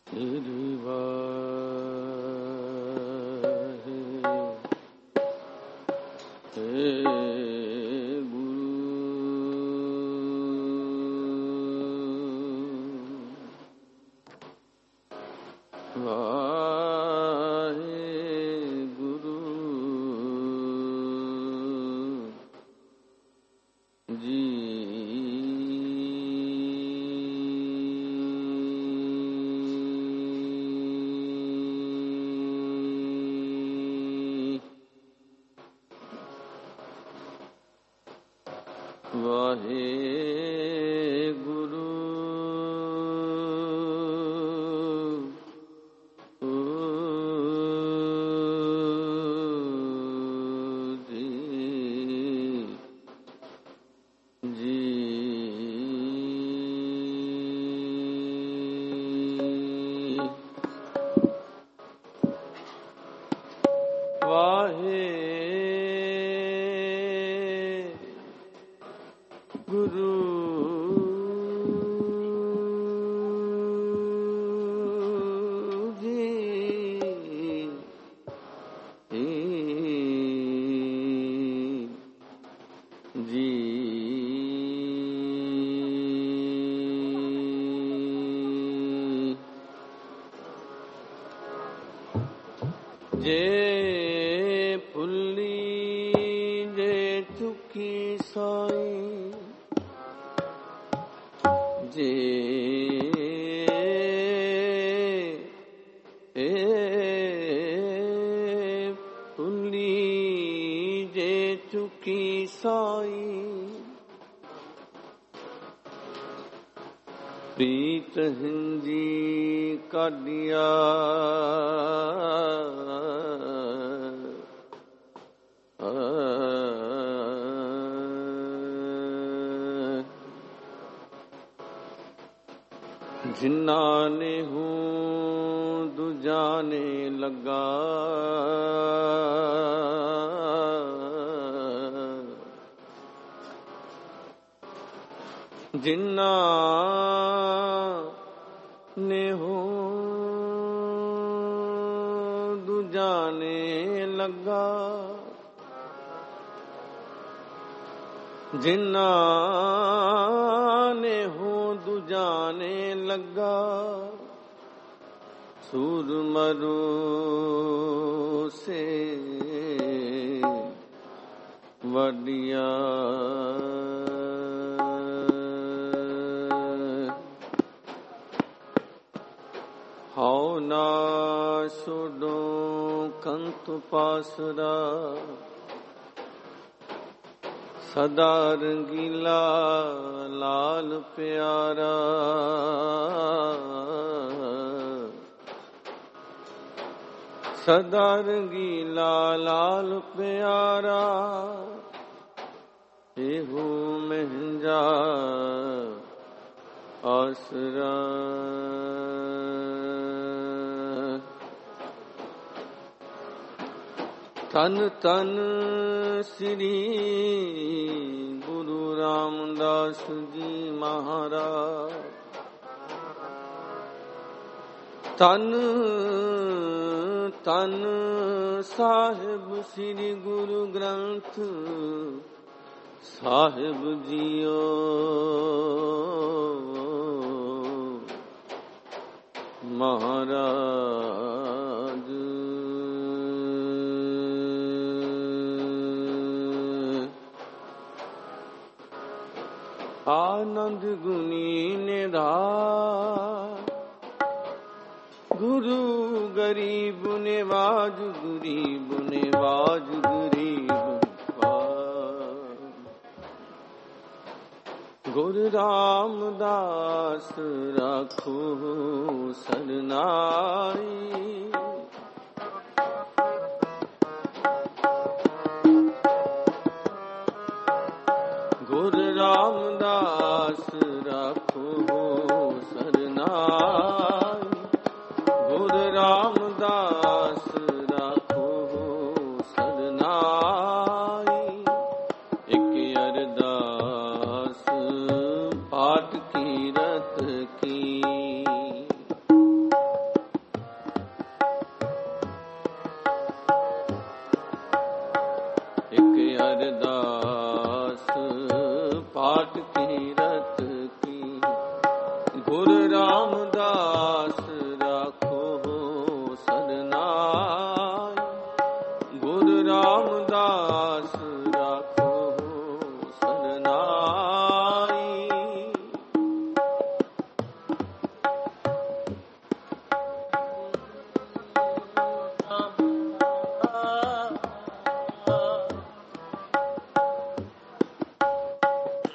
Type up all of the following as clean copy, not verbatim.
ਸ੍ਰੀ ਜੇ ਭੁੱਲੀ ਜੇ ਚੁੱਕੀ ਸਾਈ, ਜੇ ਭੁੱਲੀ ਜੇ ਚੁੱਕੀ ਸਾਈ, ਪ੍ਰੀਤ ਹਿੰਦੀ ਕਾਢਿਆ ਜਿਨ੍ਹਾਂ ਨੇ ਹੂੰ ਦੂਜਾ ਨੇ ਲੱਗਾ, ਜਿਨ੍ਹਾਂ ਨੇ ਹੂੰ ਦੂਜਾ ਨੇ ਲੱਗਾ, ਜਿਨ੍ਹਾਂ ਨੇ ਹੋ ਦੂਜਾ ਨੇ ਲੱਗਾ, ਸੂਰ ਮਰੋ ਸੇ ਵਡਿਆ, ਹਉ ਨਾ ਛੋਡੋ ਕੰਤ ਪਾਸਰਾ, ਸਦਾ ਰੰਗੀਲਾ ਲਾਲ ਪਿਆਰਾ, ਸਦਾ ਰੰਗੀਲਾ ਲਾਲ ਪਿਆਰਾ, ਇਹੋ ਮਹਿੰਜਾ ਆਸਰਾ। ਤਨ ਤਨ ਸ੍ਰੀ ਗੁਰੂ ਰਾਮਦਾਸ ਜੀ ਮਹਾਰਾਜ, ਤਨ ਤਨ ਸਾਹਿਬ ਸ੍ਰੀ ਗੁਰੂ ਗ੍ਰੰਥ ਸਾਹਿਬ ਜੀਓ, ਮਹਾਰਾਜ ਆਨੰਦ ਗੁਣੀ ਨਿਧਾਨ, ਗੁਰੂ ਗਰੀਬ ਨਿਵਾਜ, ਗਰੀਬ ਨਿਵਾਜ, ਗਰੀਬ ਗੁਰੂ ਰਾਮਦਾਸ ਰਾਖੋ ਸਰਨਾਈ, ਗੁਰੂ ਰਾਮਦਾਸ ਰਾਖੋ ਸਰਨਾਈ, ਗੁਰੂ ਰਾਮਦਾਸ ਰਾਖੋ ਸਰਨਾਈ, ਇੱਕ ਅਰਦਾਸ ਪਾਠ ਕੀਰਤ ਕੀ,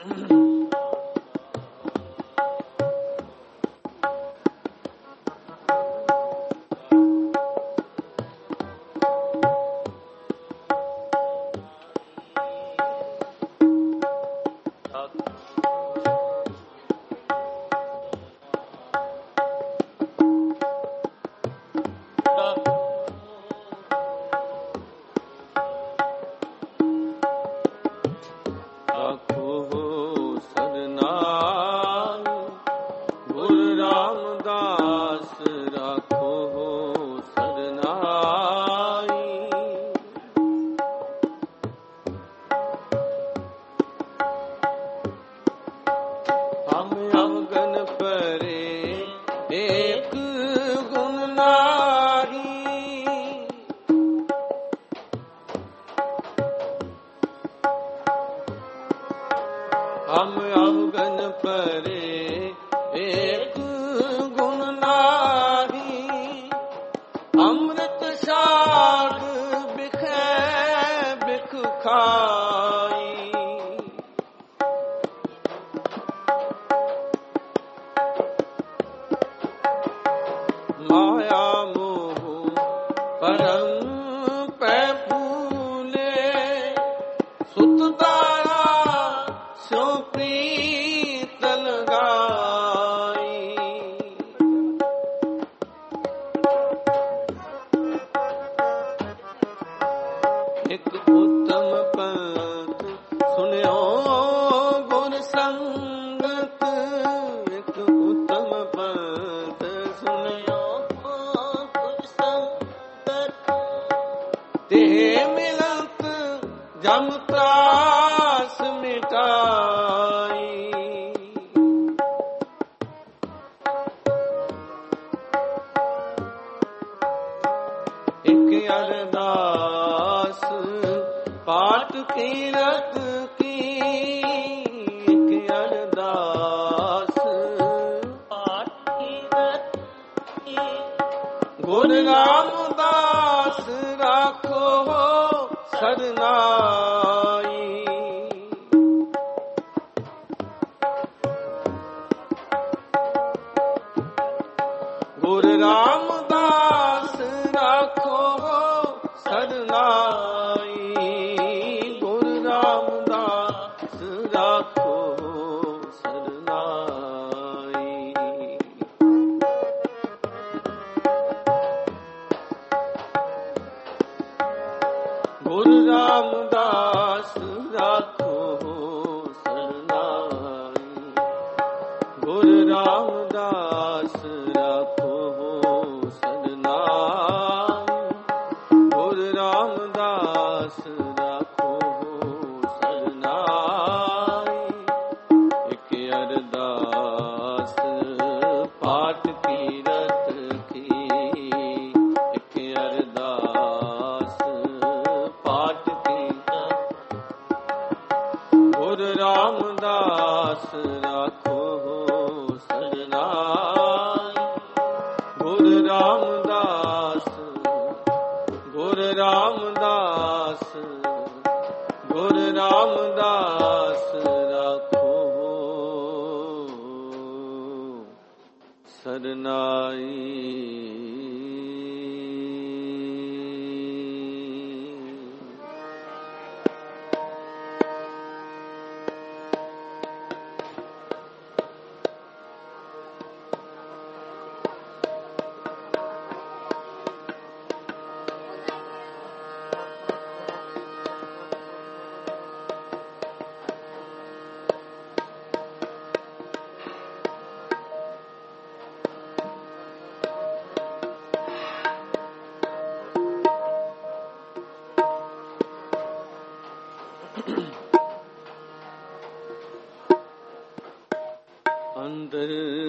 ਅੰਦਰ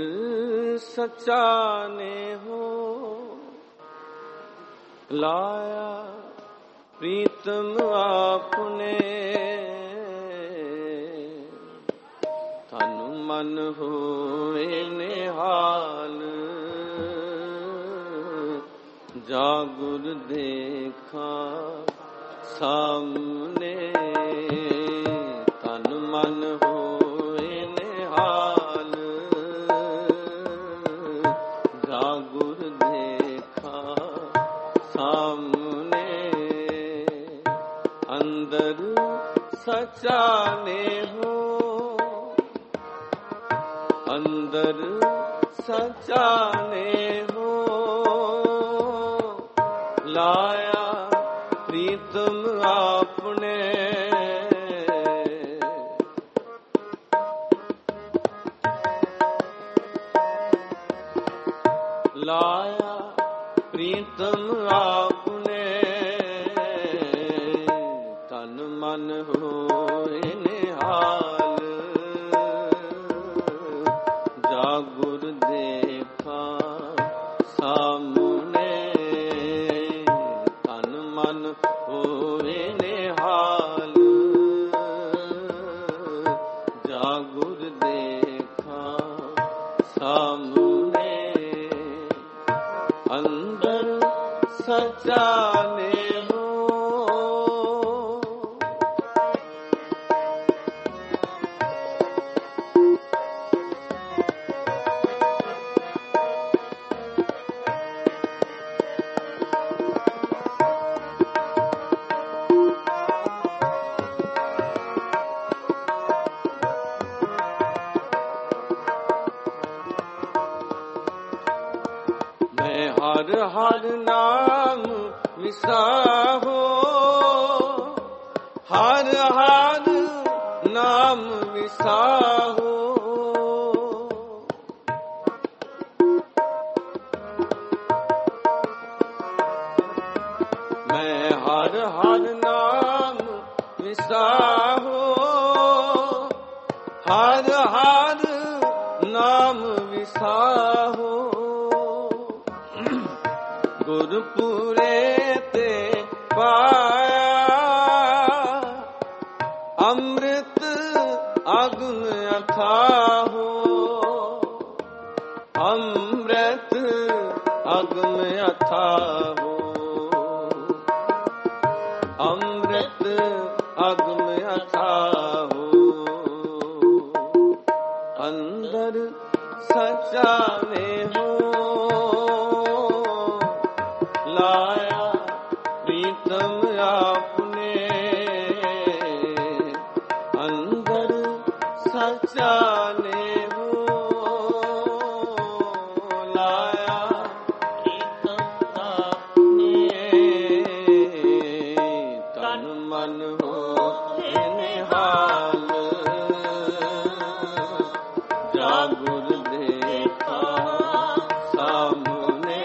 ਸੱਚਾ ਨੇ ਹੋ ਲਾਇਆ ਪ੍ਰੀਤਮ ਆਪਨੇ ਤਨ ਮਨ ਹੋਏ ਨਿਹਾਲ ਜਾ ਗੁਰ ਦੇਖਾਂ ਸਾਹਮਣੇ ਤਨ ਮਨ ਹੋ ਸੱਚਾ ਨੇਹੋ ਅੰਦਰ ਸੱਚਾ ਨੇਹੋ ਲਾਇਆ ਪ੍ਰੀਤਮ ਆਪਣੇ ਲਾਇਆ ਪ੍ਰੀਤਮ ਆਪਣੇ ਤਨ ਮਨ ਹੋਏ ਨਿਹਾਲ ਜਾ ਗੁਰ ਦੇਖਾ ਸਾਹਮਣੇ ਤਨ ਮਨ ਹੋਏ ਨਿਹਾਲ ਜਾ ਗੁਰ ਦੇਖਾ ਸਾਹਮਣੇ ਅੰਦਰ ਸੱਚਾ ਨੇਹੋ ਹਰ ਹਰ ਨਾਮ ਵਿਸਾਹੋ ਹਰ ਹਰ ਨਾਮ ਵਿਸਾਹੋ ਮੈਂ ਹਰ ਹਰ ਨਾਮ ਵਿਸਾਹੋ ਹਰ ਹਰ ਨਾਮ ਵਿਸਾਹੋ ਗੁਰਪੁਰੇ ਤੇ ਪਾਇਆ ਅੰਮ੍ਰਿਤ ਅਗਮ ਅਥਾਹੋ ਅੰਮ੍ਰਿਤ ਅਗਮ ਅਥਾਹੋ ਅੰਮ੍ਰਿਤ ਅਗਮ ਅਥਾਹੋ ਅੰਦਰ ਸੱਚਾ ਨੇਹੋ ਲਾਇਆ ਪ੍ਰੀਤਮ ਆਪਣੇ ਅੰਦਰ ਸੱਚਾ ਨੇਹੋ ਲਾਇਆ ਪ੍ਰੀਤਮ ਆਪਣੇ ਤਨ ਮਨ ਹੋਏ ਨਿਹਾਲ ਜਾ ਗੁਰ ਦੇਖਾ ਸਾਹਮਣੇ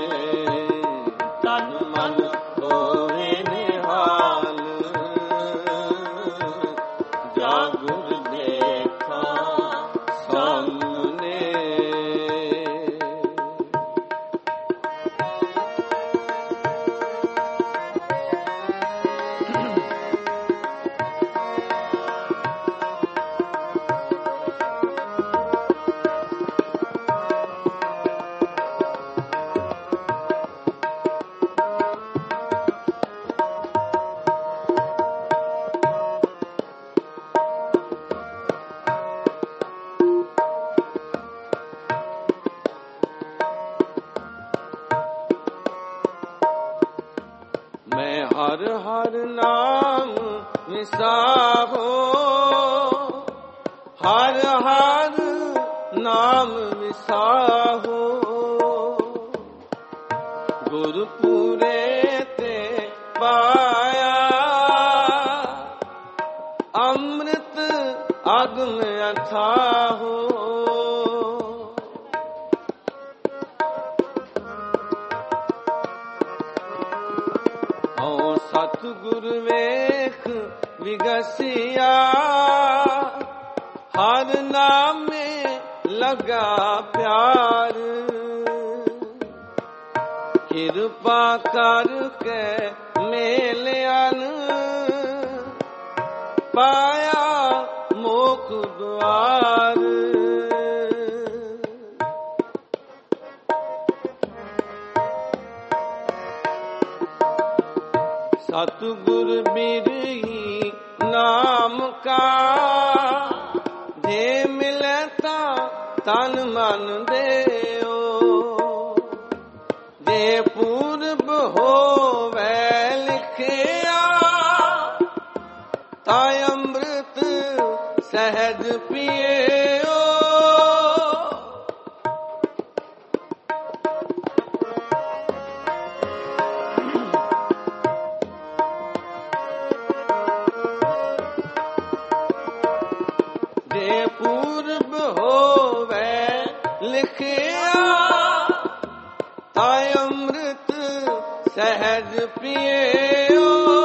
ਮੈਂ ਹਰ ਹਰ ਨਾਮ ਵਿਸਾਹੋ ਹਰ ਹਰ ਨਾਮ ਵਿਸਾਹੋ ਗੁਰਪੁਰੇ ਤੇ ਪਾਇਆ ਅੰਮ੍ਰਿਤ ਅਗਮ ਅਥਾਹੋ ਸਤਿਗੁਰ ਵੇਖ ਵਿਗਸਿਆ ਹਰ ਨਾਮੇ ਲਗਾ ਪਿਆਰ ਕਿਰਪਾ ਕਰਕੇ ਮੇਲਿਆਨ ਪਾਇਆ ਮੋਖ ਦੁਆਰ सतगुर बिरही नाम का जे मिले ता तन मन देओ जे पूर्व होवे लिखिया ता अमृत ਸਹਿਜ ਪੀਓ। ਜੇ ਪੂਰਬ ਹੋਵੇ ਲਿਖਿਆ ਤਾਂ ਅੰਮ੍ਰਿਤ ਸਹਿਜ ਪੀਓ।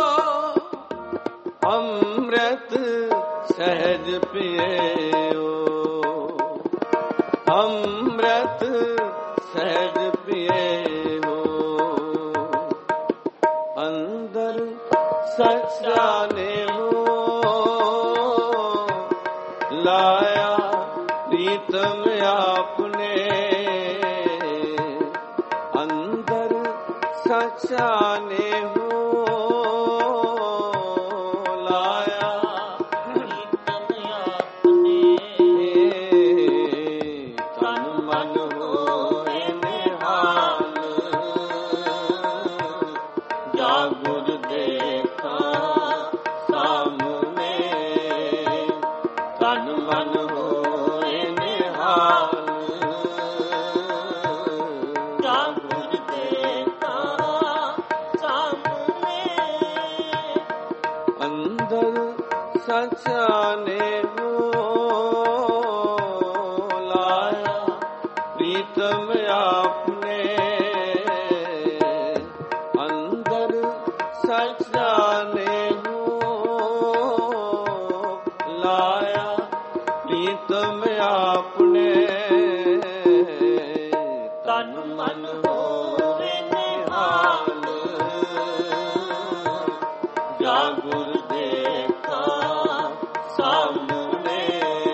ਅੰਮ੍ਰਿਤ ਸਹਿਜ ਪੀਓ। ਅੰਮ੍ਰਿਤ ਸਹਿਜ ਪੀਓ। ਅੰਦਰ ਸੱਚਾ ਨੇ ਲਾਇਆ ਪ੍ਰੀਤਮ ਆਪਨੇ। ਅੰਦਰ ਸੱਚਾ ਨੇ ਲਾਇਆ ਪ੍ਰੀਤਮ ਆਪਨੇ। ਤਨ ਮਨ ਹੋਏ ਨਿਹਾਲ ਜਾ ਗੁਰ ਦੇਖਾ ਸਾਹਮਣੇ। ਤਨ ਮਨ ਹੋਏ ਨਿਹਾਲ ਜਾ ਗੁਰ ਦੇਖਾ ਸਾਹਮਣੇ। ਅੰਦਰ ਸੱਚਾ ਨੇ ਲਾਇਆ ਪ੍ਰੀਤਮ ਆਪਨੇ। ਅੰਦਰ ਸੱਚਾ ਨੇ ਲਾਇਆ ਪ੍ਰੀਤਮ ਆਪਨੇ। ਤਨ ਮਨ ਹੋਵੇ ਨਿਹਾਲ ਜਾ ਗੁਰ ਦੇਖਾ ਸਾਹਮਣੇ।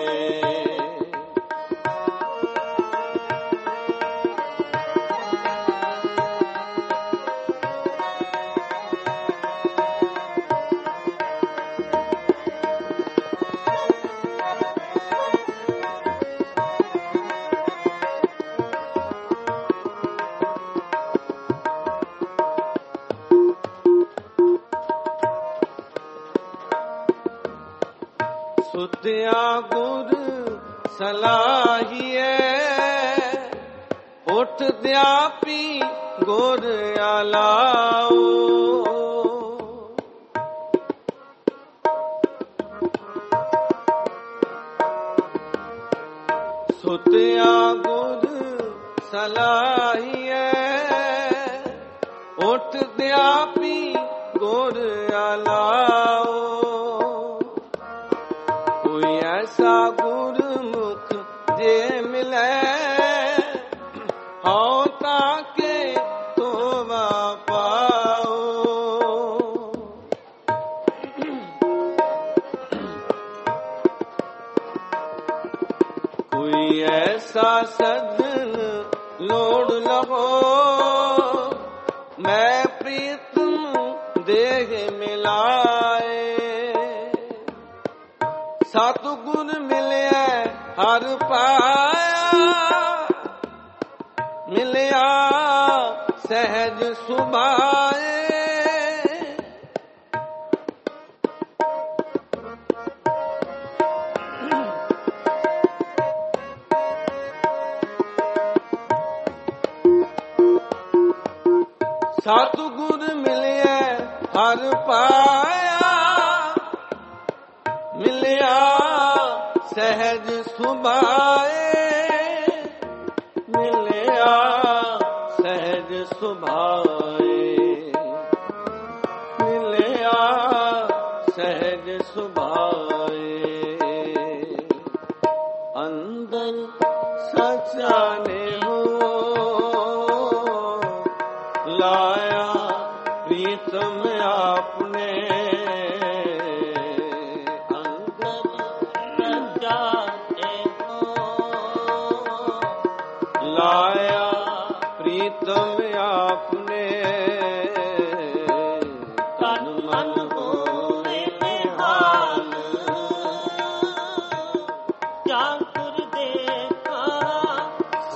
ਸੁਤਿਆ ਗੁਰ ਸਲਾਹੀਏ ਉੱਠਦਿਆ ਪੀ ਗੁਰ ਆਲਾਓ। ਸੁਤਿਆ ਗੁਰ ਸਲਾਹੀਏ ਉੱਠਦਿਆ ਪੀ ਗੁਰ ਆਲਾਓ। ਕੋਈ ਐਸਾ ਗੁਰਮੁਖ ਜੇ ਮਿਲੇ ਹਉ ਤਾਂ ਕੇ ਤੋਵਾ ਪਾਓ। ਕੋਈ ਐਸਾ ਸਜਣ ਲੋੜ ਲਹੋ ਮੈਂ ਪ੍ਰੀਤਮ ਦੇਹ ਮਿਲਾਏ। ਸਤਿਗੁਰ ਮਿਲਿਆ ਹਰ ਪਾਇਆ ਮਿਲਿਆ ਸਹਿਜ ਸੁਭਾਏ। ਸਤਿਗੁਰ ਮਿਲਿਆ ਹਰ ਪਾਇਆ ਮਿਲਿਆ ਸਹਿਜ ਸੁਭਾਏ। ਮਿਲਿਆ ਸਹਿਜ ਸੁਭਾਏ। ਮਿਲਿਆ ਸਹਿਜ ਸੁਭਾਏ। ਅੰਦਰ ਸੱਚਾ ਨੇ ਲਾਇਆ ਪ੍ਰੀਤਮ ਆਪਨੇ। ਲਾਇਆ ਪ੍ਰੀਤਮ ਆਪਨੇ। ਤਨ ਮਨ ਹੋਏ ਨਿਹਾਲ ਜਾ ਗੁਰ ਦੇਖਾ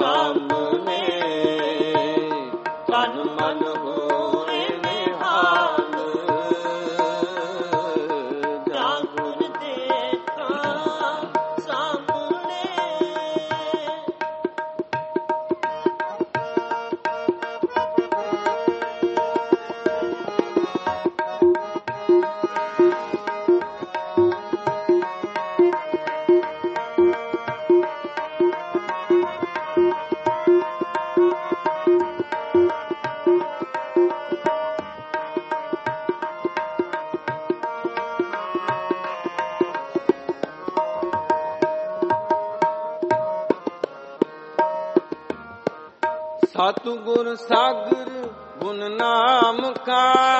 सतगुर सागर गुण नाम का,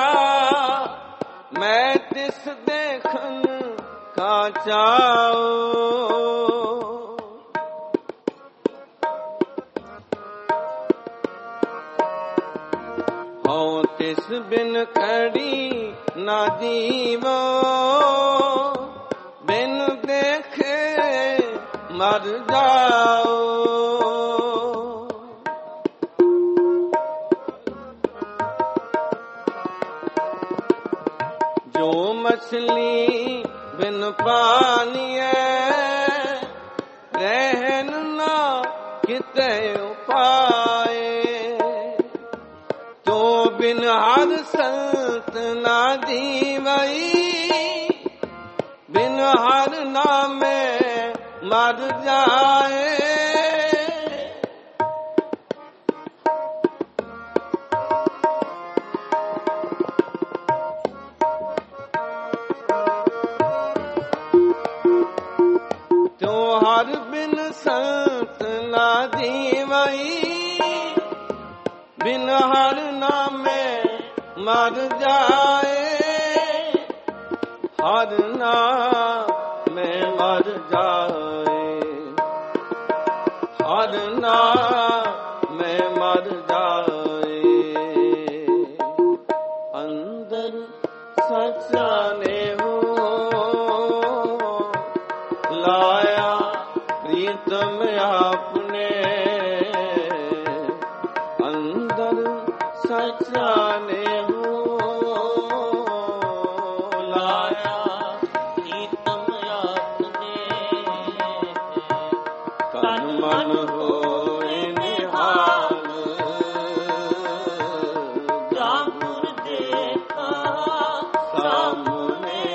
मैं तिस देखन का चाओ। हो तिस बिन कड़ी ना जीवो, बिन देखे मर जाओ। जो मछली बिन पानिए, रहन ना किते उपाय। तो बिन हर संत ना जीवई, बिन हर नामे मर जाए। हर बिन संत ना जीवई, बिन हर नामे मर जाए। हर नामे मर जाए, हर नामे मर जाए। अंदर सच्चा ने हो लाया प्रीतम आपने, अंदर सच्चा ने हो लाया प्रीतम आपने। तन मन होए निहाल, जागुर देखा सामने।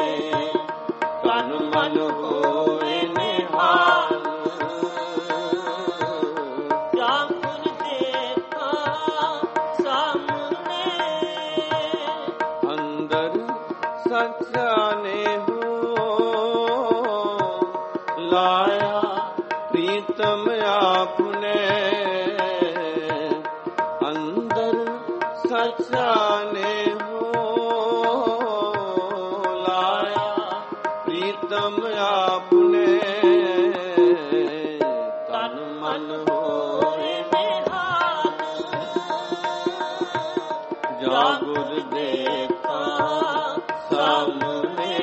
तन मन होए निहाल, जागुर देखा सामने। अंदर सच्चा ने हो लाया प्रीतम आपने, अंदर सच्चा ने हो लाया प्रीतम आपने। तन मन होए निहाल, जागुर देखा सामने।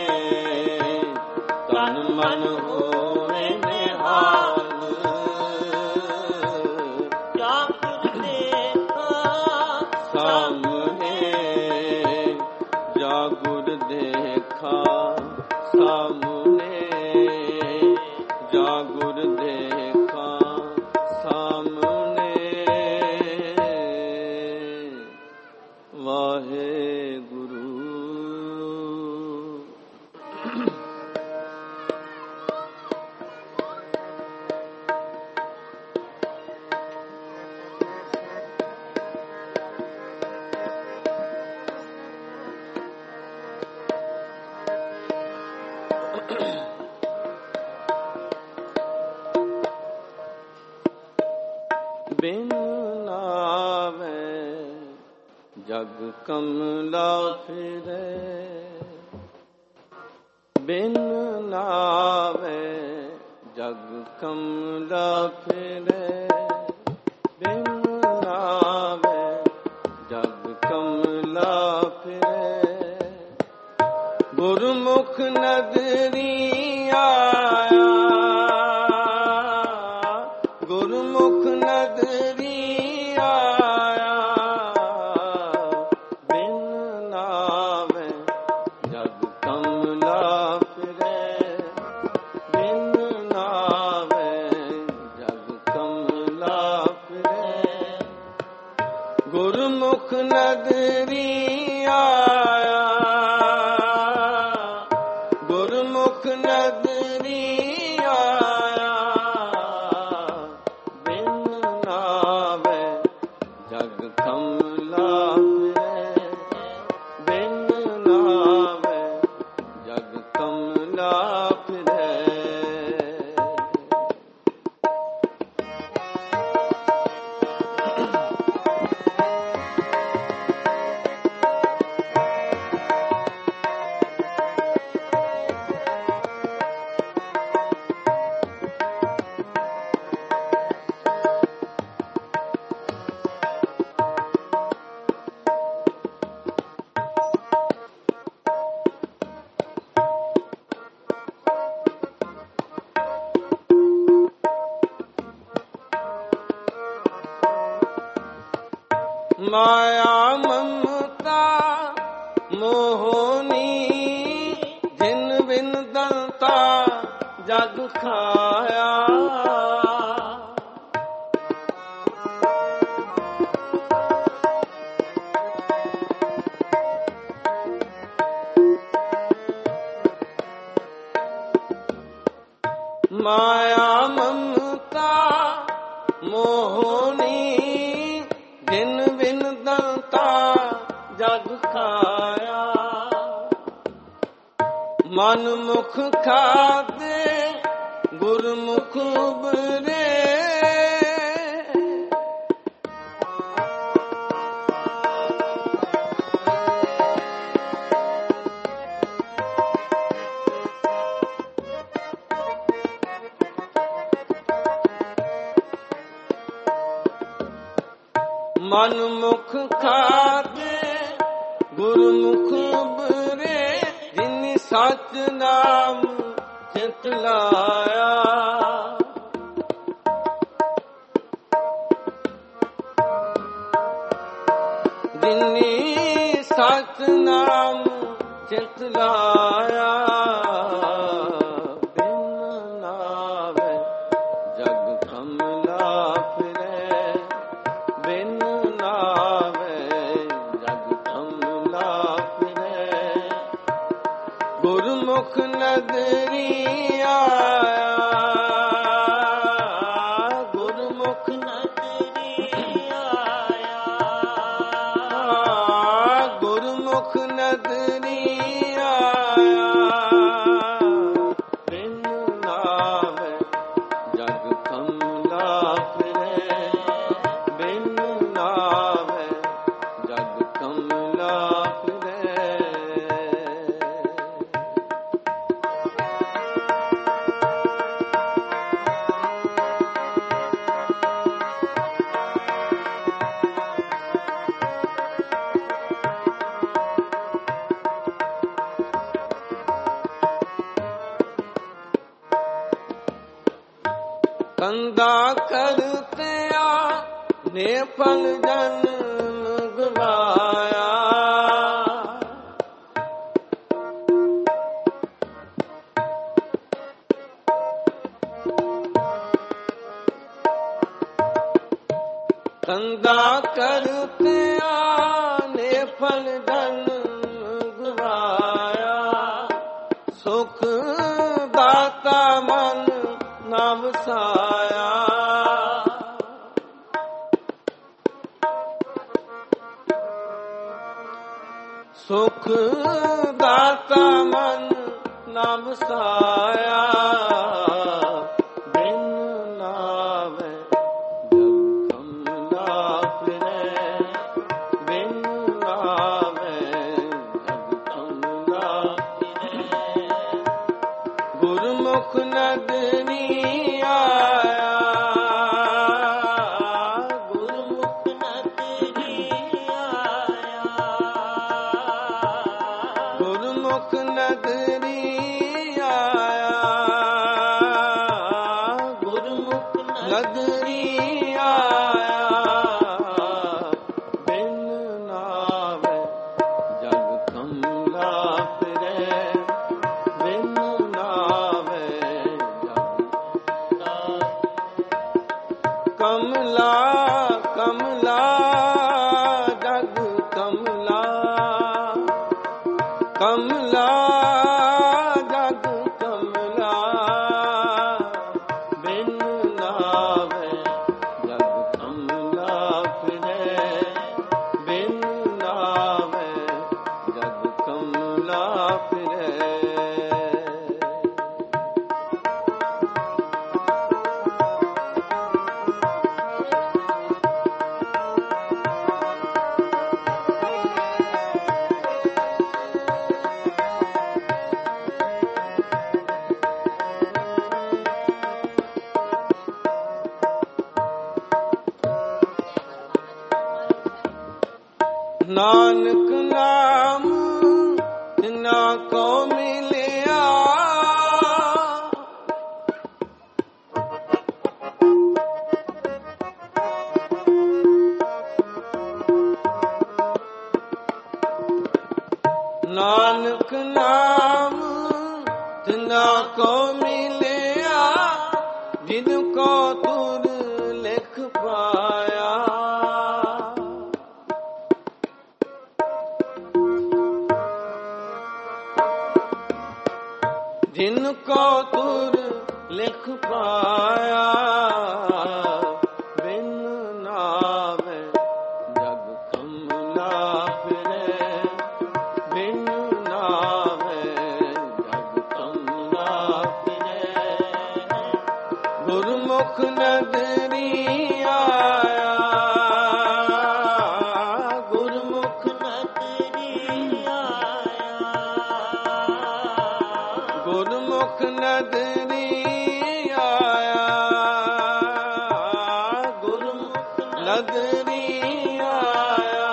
तन मन होए निहाल, जागुर देखा सामने। जागुर देखा सामने, जागुर देखा सामने। वाहे गुरु। बिन नावे जग कमला फिरे, बिन नावे जग कमला फिरे। बिन नावे जग कमला फिरे। गुरमुख नगरी आया, गुरमुख नगरी आया। बिन नावे जग कमला फिरे, बिन नावे जग कमला फिरे। गुरमुख नगरी आया, गुरमुख नगरी आया। बिन नावे जग कमला फिरे, बिन नावे जग कमला फिरे। ਮਾਇਆ ਮਮਤਾ ਮੋਹਨੀ ਜਿਨ ਬਿਨ ਦੰਤਾ ਜਗ ਖਾਇਆ। ਮਾਇਆ ਮਮਤਾ ਮੋਹਨੀ ਜਿਨ ਬਿਨ ਦੰਤਾ ਜਗ ਖਾਇਆ। ਮਨ ਮੁਖ ਖਾਦੇ ਗੁਰਮੁਖ ਉਬਰੇ ਮਨ ਮੁਖ ਖਾਦੇ ਗੁਰਮੁਖ ਉਬਰੇ ਜਿਨ ਸਚ ਨਾਮ ਚਿਤ ਲਾਇਆ। ਜਿਨੀ ਸਚ ਨਾਮ ਚਿਤ ਲਾਇਆ। ਬਿਨ ਨਾਵੇ ਜਗ ਕਮਲਾ ਫਿਰੇ ਬਿਨ ਨਾਵੇ ਜਗ ਕਮਲਾ ਫਿਰੇ। ਗੁਰਮੁਖ ਨਦਰੀ ਆਇਆ ਗੁਰਮੁਖ ਨਦਰੀ ਆਇਆ ਗੁਰਮੁਖ ਨਦਰੀ ਆਇਆ। ਬਿਨ ਨਾਵੇ ਜਗ ਕਮਲਾ ਫਿਰੇ ਬਿਨ ਨਾਵੇ ਜਗ ਕਮਲਾ ਫਿਰੇ। ਕੰਦਾ ਕਰਤਿਆ ਨੇ ਫਲ ਜਨਮ ਗਵਾਇਆ। ਕੰਦਾ ਕਰਤਿਆ ਨੇ ਫਲ ਜਨਮ ਗਵਾਇਆ। ਸੁਖ ਦਾਤਾ ਮਨ ਨਾ ਵਸਾਇਆ। ਸੁਖ ਦਾਤਾ ਮਨ ਨਾ ਵਸਾਇਆ। ਬਿਨ ਨਾਵੇ ਜਗ ਕਮਲਾ ਫਿਰੇ ਬਿਨ ਨਾਵੇ ਜਗ ਕਮਲਾ ਫਿਰੇ। ਗੁਰਮੁਖ ਨਦਰੀ ਆਇਆ ਗੁਰਮੁਖ ਨਦਰੀ ਆਇਆ ਗੁਰਮੁਖ ਨਦਰੀ ਆਇਆ ਗੁਰਮੁਖ ਨਦਰੀ ਆਇਆ। ਬਿਨ ਨਾਵੇ ਜਗ ਕਮਲਾ ਫਿਰੇ ਬਿਨ ਨਾਵੇ ਕਮਲਾ ਕਮਲਾ ਜਗ ਕਮਲਾ ਕਮਲਾ ਜਗ ਕਮਲਾ। ਬਿਨ ਨਾਵੇ ਜਗ ਕਮਲਾ ਫਿਰੇ ਬਿਨ ਨਾਵੇ ਜਗ ਕਮਲਾ ਫਿਰੇ। ਨਾਨਕ ਨਾਮ ਤਿਨਾ ਕੋ ਮਿਲਿਆ। जिनको तुर लिख पाया, जिनको तुर लिख पाया, बिन नावे जग कमला फिरे, बिन नावे जग कमला फिरे। गुरमुख नगरी आया, गुरमुख नगरी आया, गुरमुख नगरी आया, गुरमुख नगरी आया।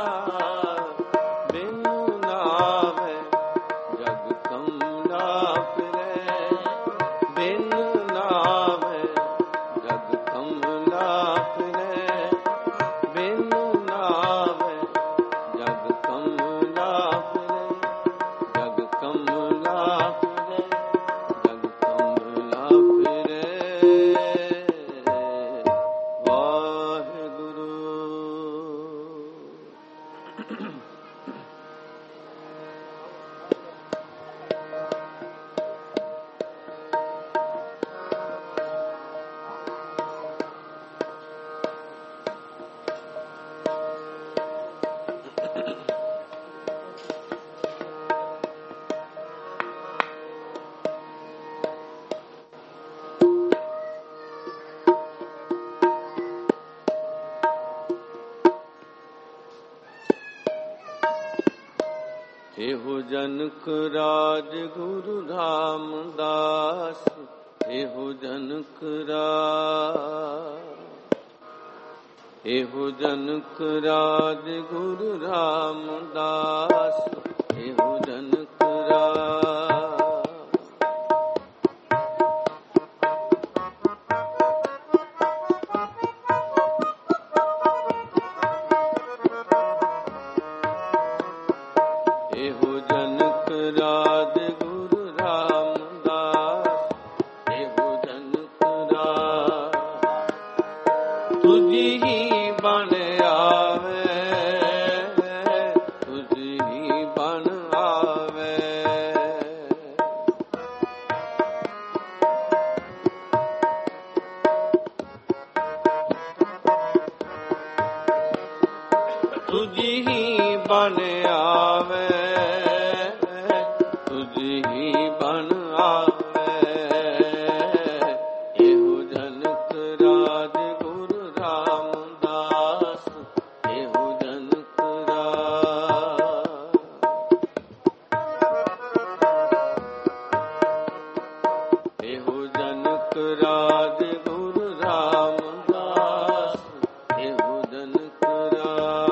बिन नावे जग कमला फिरे, बिन नावे जग कमला फिरे, बिन नावे जग कमला फिरे, जग कमला फिरे, जग कमला फिरे। वाहिगुरु। एहो जनक राज गुरु रामदास, एहो जनक राज, एहो जनक राज गुरु रामदास, एहो जनक राज। एहो जनक राज गुरु रामदास, एहो जनक राज। तुझी ही बन आवे, तुझी ही बन आवे। तुझी ही बन आवे, तुझी ही बन आवे। एहो जनक राज गुरु रामदास, एहो जनक राज। एहो जनक राज गुरु रामदास, एहो जनक राज।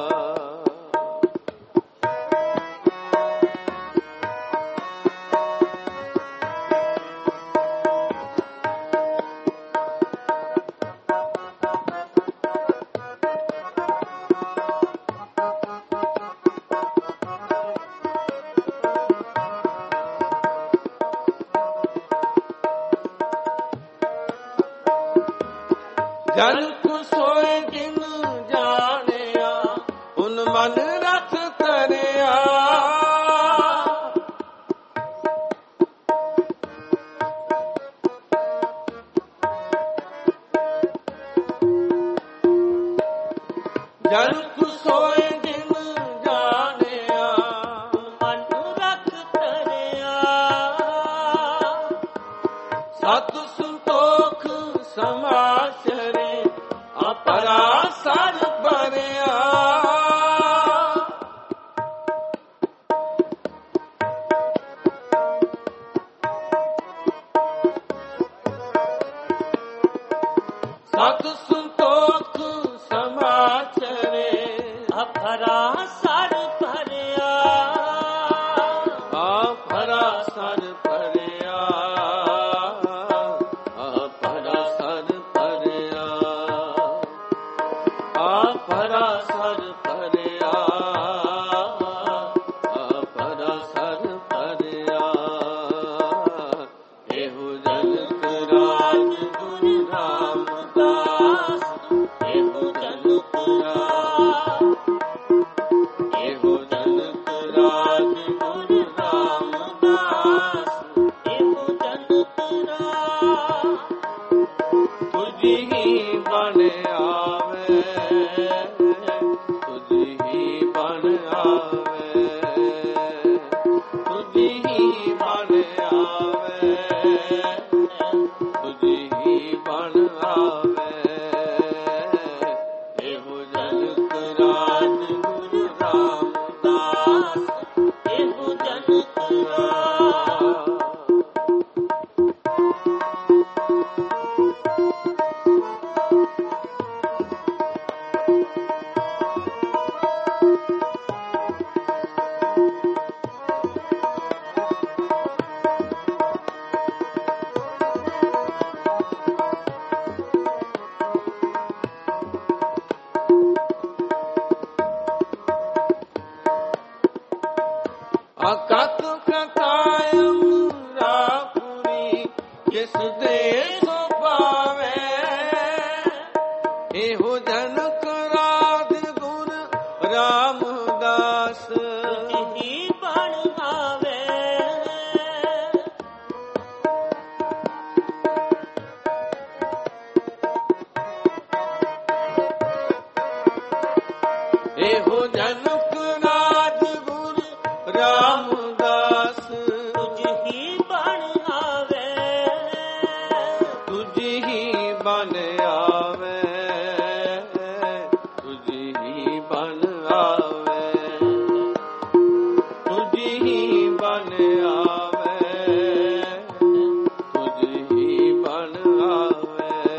जन को सोए जिन जानिया, उन मन रख तरिया। जन को सोए जिन जानिया, मन रख तरिया। सत संतोख समाचरे, अपरा सर भरिया। सत संतोख समाचरे, अपरा सर भरिया। अपरा सर भरिया, अपरा सर भरिया, अपरा सर भरिया, अपरा सर भरिया। एहो जनक राज ਜਿਸ ਦੇ ਸੋ ਪਾਵੇ ਇਹੋ ਜਨਕ ਰਾਜ ਗੁਰ ਰਾਮਦਾਸ ਹੀ ਬਣ ਆਵੇ ਇਹੋ ਜਨਕ ਰਾਜ ਗੁਰ ਰਾਮਦਾਸ ਤੁਝ ਹੀ ਬਣ ਆਵੇ ਤੁਝ ਹੀ ਬਨ ਆਵੇ ਤੁਝ ਹੀ ਬਨ ਆਵੇ ਤੁਝ ਹੀ ਬਨ ਆਵੇ ਤੁਝ ਹੀ ਬਨ ਆਵੇ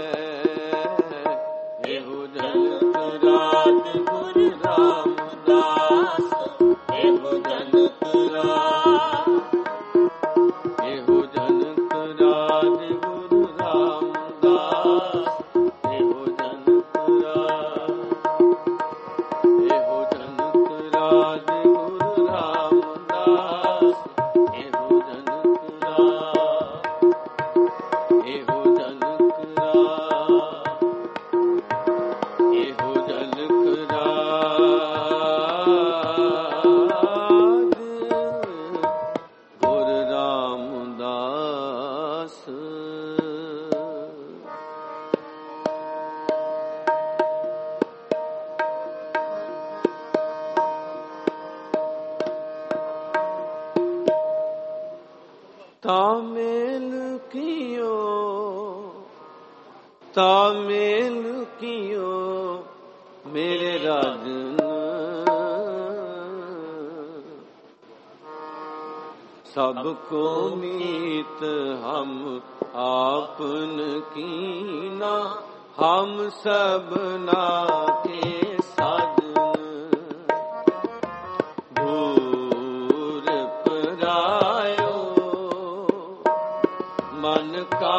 ਇਹੋ ਜਨਕ ਰਾਜ ਗੁਰ ਰਾਮਦਾਸ ਇਹੋ ਜਨਕ ਰਾਜ ਇਹੋ ਜਨਕ ਰਾਜ ਗੁਰੂ ਰਾਮਦਾਸ ਇਹੋ ਜਨਕ ਰਾਜ ਇਹੋ ਜਨਕ ਰਾਜ ਗੁਰੂ ਰਾਮਦਾਸ ਇਹੋ ਜਨਕ ਰਾਜ ਇਹੋ ਜਨਕ ਰਾਜ ਇਹੋ ਜਨਕ ਰਾਜ ਗੁਰ ਰਾਮਦਾਸ ਤਾਮੇਲ ਕੀਓ ਤਾਮੇਲ ਕੀਓ ਮੇਰੇ ਰਾਜਨ ਸਭ ਕੋ ਮੀਤ ਹਮ आपन कीना हम सबना के साजन भूर परायो मन का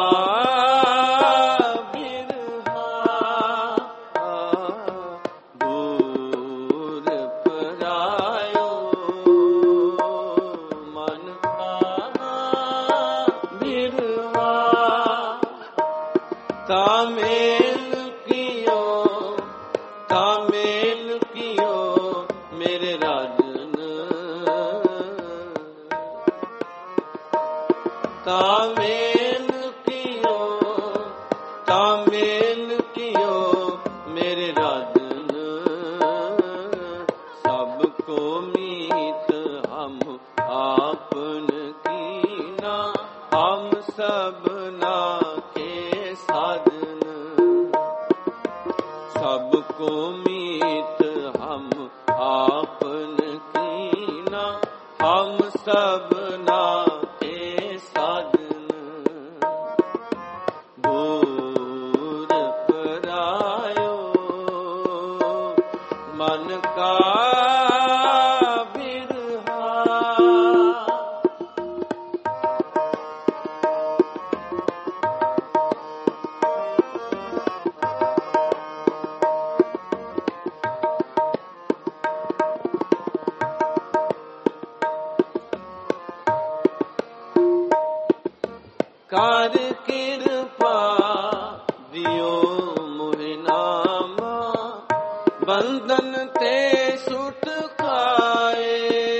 तामेल कियो मेरे राजन तामेल कियो मेरे राजन सबको मीत हम आपन कीना हम सबना सबको मीत हम आपन कीना हम सबना के साजन दूर परायो मन का कार कृपा दियो मोहि नामा बंधन ते छुटकाए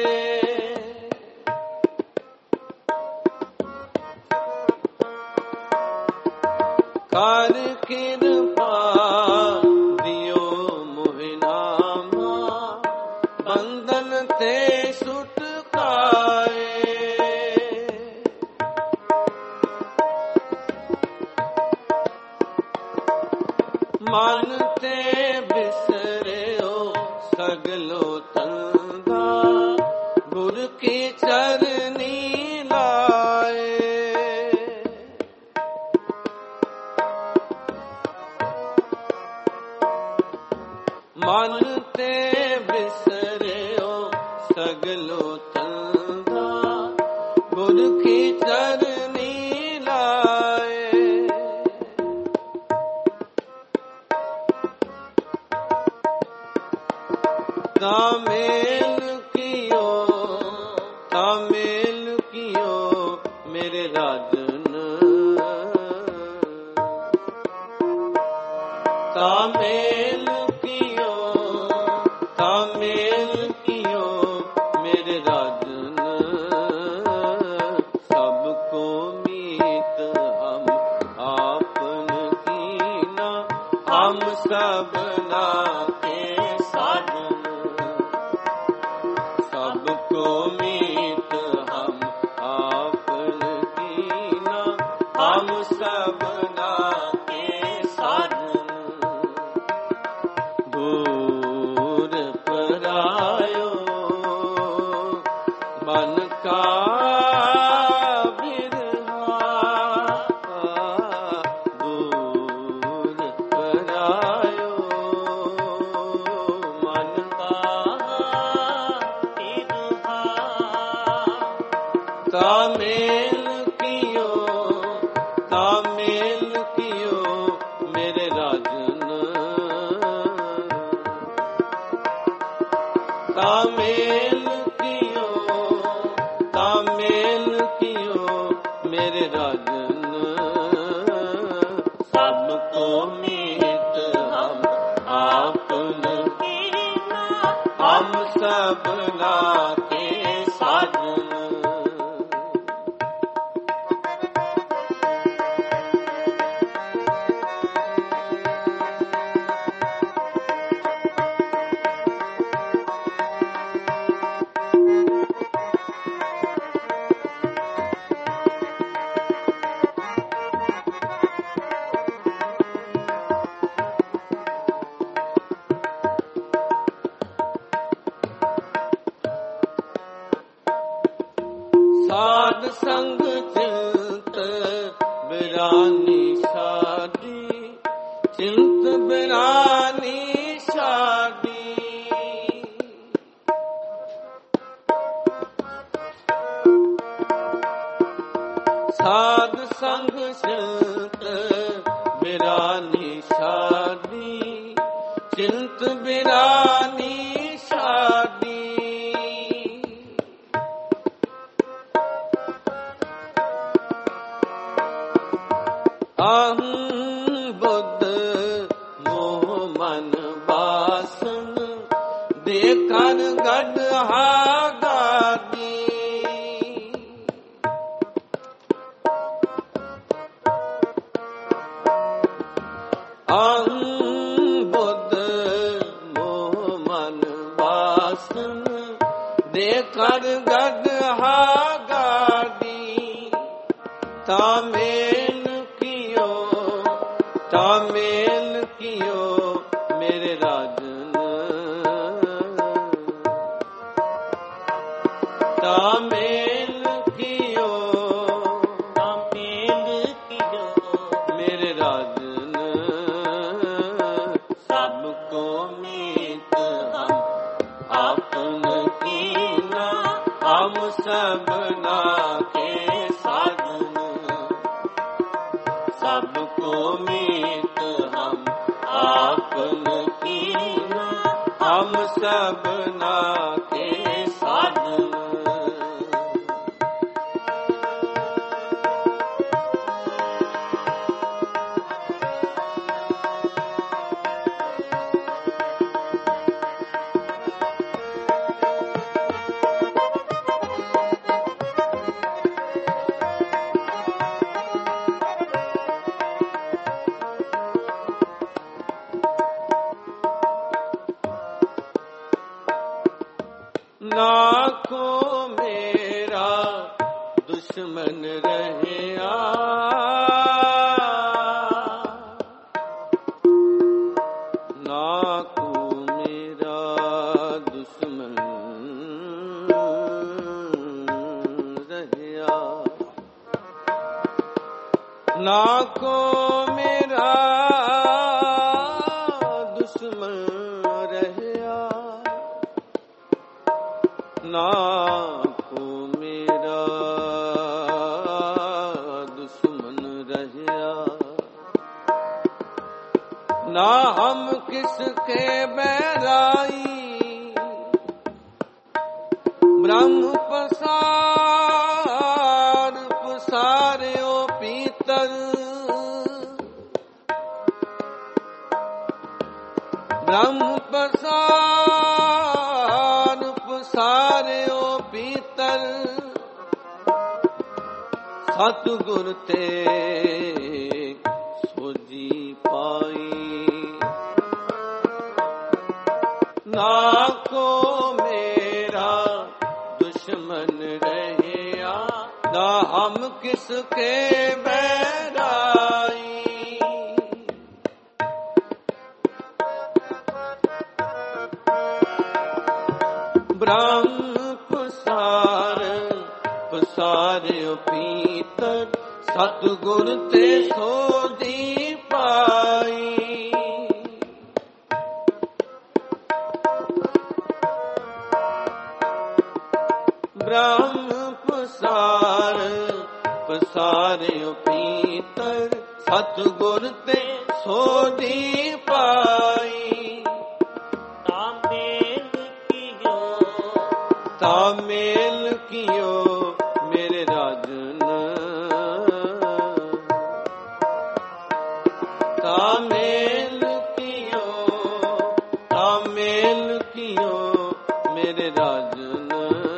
कार कृपा दियो मोहि नामा बंधन ते छुटकाए मन ते बिसरियो सगलो तंदा गुर की चरनी लाए मन ते बिसरियो सगलो तंदा गुर की चरनी लाए तामेल कियो मेरे राजन तामेल कियो मेरे राजन सबको मीत हम आपन कीना हम सबना के साधन सबको मीत हम आपन कीना हम सबना के साधन दूर परायो मन का बिरहा दूर परायो मन का बिरहा तामेल कियो मेरे राजन तामेल कियो मेरे राजन सबको मीत हम आपन कीना हम सबना के साधन साध संग चिंत बिरानी शादी चिंत बिरानी शादी साध संग चिंत बिरानी शादी चिंत बिरानी शादी अहं बुद्ध मोह मन वासन देखन गढ़हा गादी अहं बुद्ध मोह मन वासन देखन गढ़हा गादी तामेल कियो मेरे राजन तामेल कियो मेरे राजन सबको मीत हम आपन कीना हम सबना के साधन सबको मीत हम आपन कीना हम सबना के साधन नाको मेरा दुश्मन रहया नाको मेरा दुश्मन रहया नाको मेरा दुश्मन रहया नाको मेरा दुश्मन रहया ना हम किसके बैराई ब्रह्म पसार्यो पीतर ਬ੍ਰਹਮ ਪਸਾਰ ਪਸਾਰਿਓ ਭੀਤਰ ਸਤਿਗੁਰ ਤੇ ਸੋਜੀ ਪਾਈ। ਨਾ ਕੋ ਮੇਰਾ ਦੁਸ਼ਮਨ ਰਹਿਆ ਨਾ ਹਮ ਕਿਸਕੇ ਬੈਰਾਈ। ਬ੍ਰਹਮ ਪਸਾਰ ਪਸਾਰਿਓ ਭੀਤਰ ਸਤਿਗੁਰ ਤੇ ਸੋਧੀ ਪਾਈ। ਬ੍ਰਹਮ ਪਸਾਰ ਪਸਾਰਿਓ ਭੀਤਰ ਸਤਿਗੁਰ ਤੇ ਸੋਧੀ ਪਾਈ। ਤਾਮੇਲ ਕੀਓ ਮੇਰੇ ਰਾਜਨ ਤਾਮੇਲ ਕੀਓ ਮੇਰੇ ਰਾਜਨ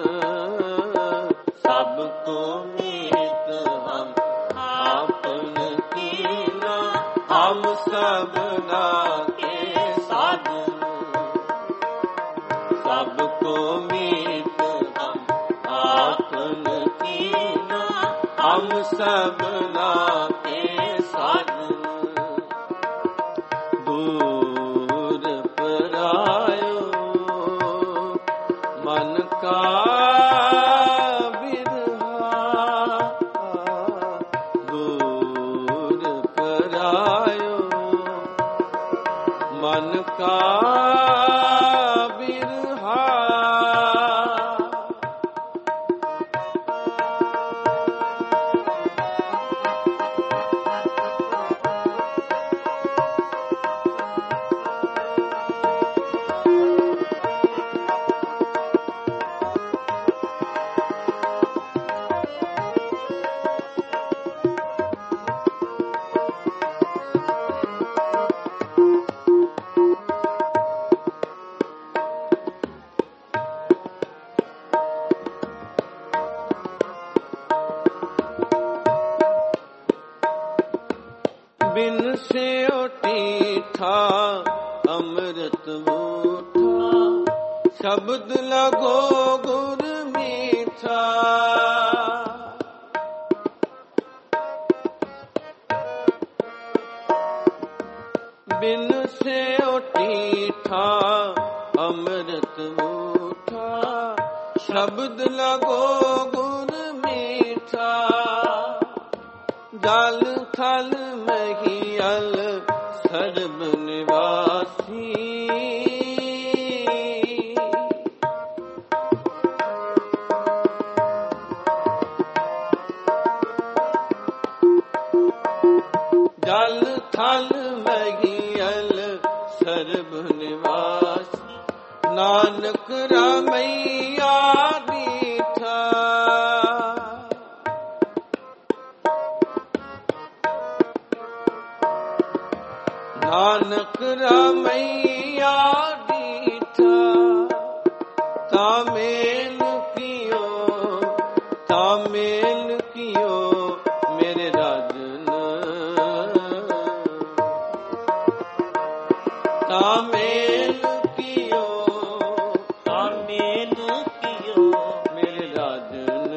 ਸਭ ਕੋ ਮੀਤ ਹਮ ਆਪਨ ਕੀਨਾ ਹਮ ਸਭਨਾ ਕੇ ਸਾਧਨ। ਸਭ ਕੋ ਮੀਤ ਹਮ ਆਪਨ ਕੀਨਾ ਹਮ ਸਭਨਾ ਕੇ ਸਾਧਨ। ਦੂਰ ਪਰਾਇਓ ਮਨ ਕਾ ਬਿਰਹਾ। ਦੂਰ ਪਰਾਇਓ ਮਨ ਕਾ ਬਿਨ ਸਿਓ ਠੀਠਾ ਅੰਮ੍ਰਿਤ ਮੂਠਾ ਸ਼ਬਦ ਲਗੋ ਗੁਰ ਮੀਠਾ। ਬਿਨ ਸਿਓ ਠੀਠਾ ਅੰਮ੍ਰਿਤ ਮੂਠਾ ਸ਼ਬਦ ਲਗੋ ਗੁਰ ਮੀਠਾ। ਜਲ ਥਲ ਮਹੀਅਲ ਸਰਬ ਨਿਵਾਸੀ। ਜਲ ਥਲ ਮਹੀਅਲ ਸਰਬ ਨਿਵਾਸੀ ਨਾਨਕ ਰਾਮਈਆ ਦੀਠਾ। ਨਾਨਕ ਰਾਮਈਆ ਦੀਠਾ। ਤਾਮੇਲ ਕੀਓ ਮੇਰੇ ਰਾਜਨ। ਤਾਮੇਲ ਕੀਓ ਮੇਰੇ ਰਾਜਨ।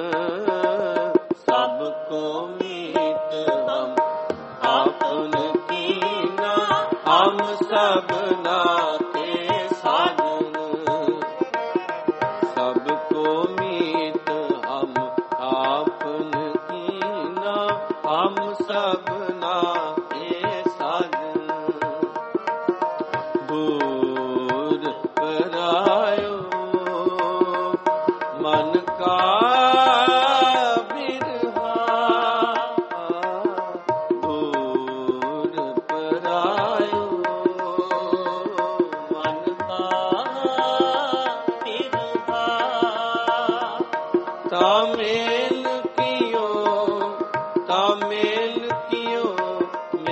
ਸਭ ਕੋ ਮੀਤ ਹਮ ਆਪਨ ਕੀਨਾ ਹਮ ਸਭਨਾ ਕੇ ਸਾਧਨ। ਸਭ ਕੋ ਮੀਤ ਹਮ ਆਪਨ ਕੀਨਾ ਹਮ ਸਭਨਾ ਕੇ ਸਾਧਨ। ਦੂਰ ਪਰਾਇਓ ਮਨ ਕਾ ਤਾਮੇਲ ਕੀਓ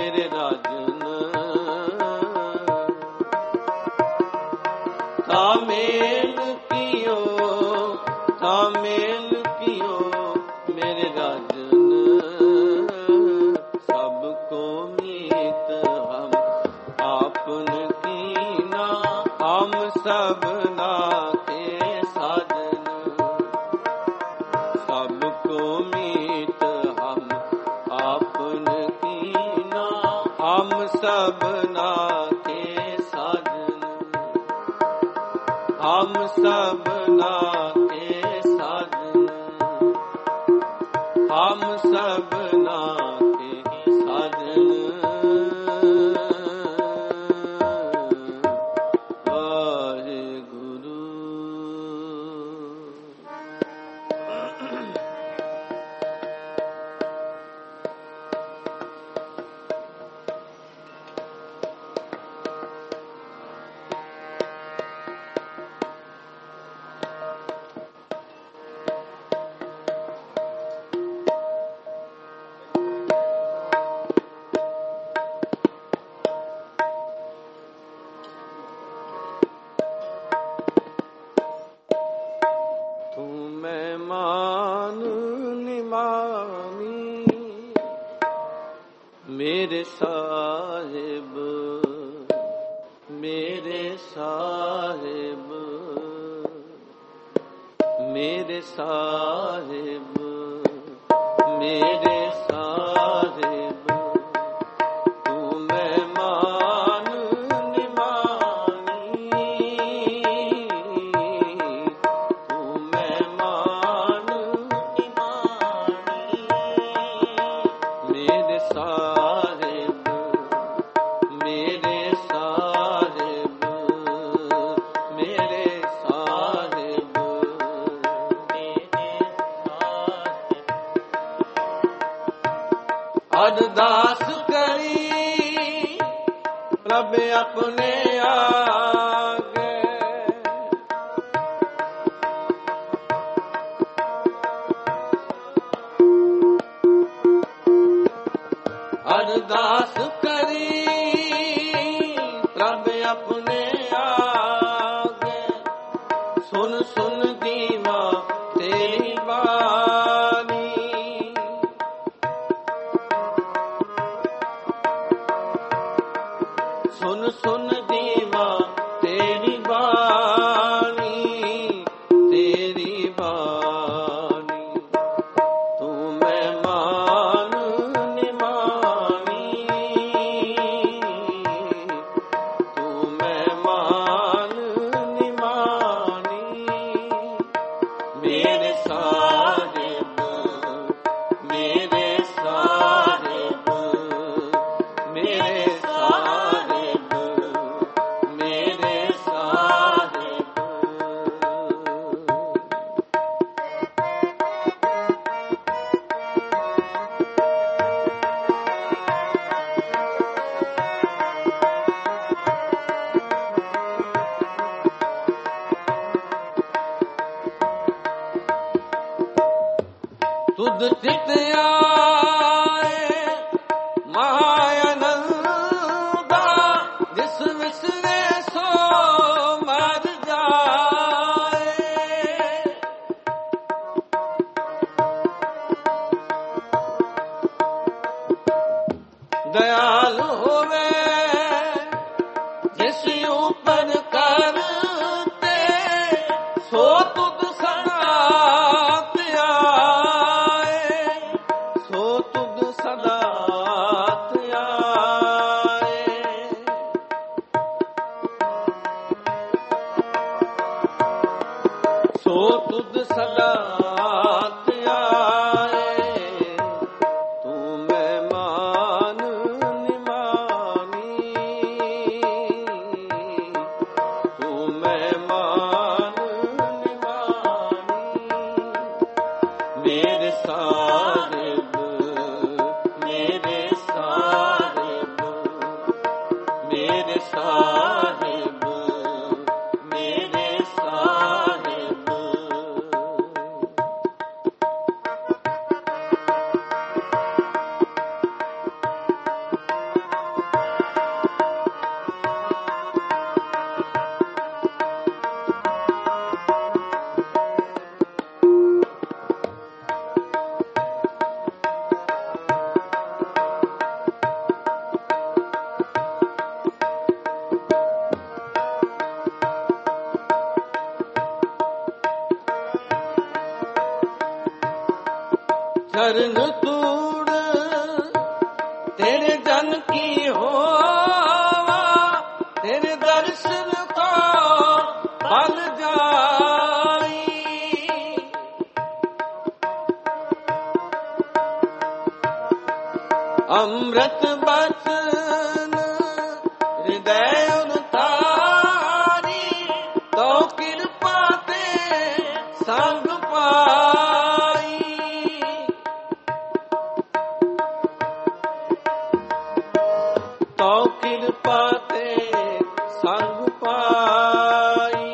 सबना के साजन, हम सबना के साजन, हम सबना के साजन। मेरे साहिब, मेरे साहिब, मेरे साहिब, मेरे साहिब, तू मेहमान निमानी, तू मेहमान निमानी, मेरे साहिब, मेरे साहिब, मेरे साहिब, मेरे साहिब। अरदास करी रब अपने आगे, अरदास करी रब अपने आगे, सुन सुन दीवा तेरी बानी, सुन सुन दीवा तेरी बानी, तेरी बानी, तू मेहमान निमानी, तू मेहमान निमानी, मेरे साहिब, मेरे साहिब, मेरे साहिब, मेरे साहिब। तुद चित आए महानंदा, जिस विसरे सो मर जाए, दयाल होवे जिस ऊपर करते, सो तुद सदा आए, सो तुद सदा आए, सो तुद सदा आए, तू मेहमान निमानी, तू मेहमान निमानी, मेरे साहिब, मेरे साहिब, मेरे साहिब, मेरे साहिब। चरण तूड़ तेरे जन की हो ਅੰਮ੍ਰਿਤ ਬਚਨ ਹਿਰਦੈ ਉਤਾਰੀ, ਤੋ ਕਿਰਪਾ ਤੇ ਸੰਗ ਪਾਈ। ਤੋ ਕਿਰਪਾ ਤੇ ਸੰਗ ਪਾਈ।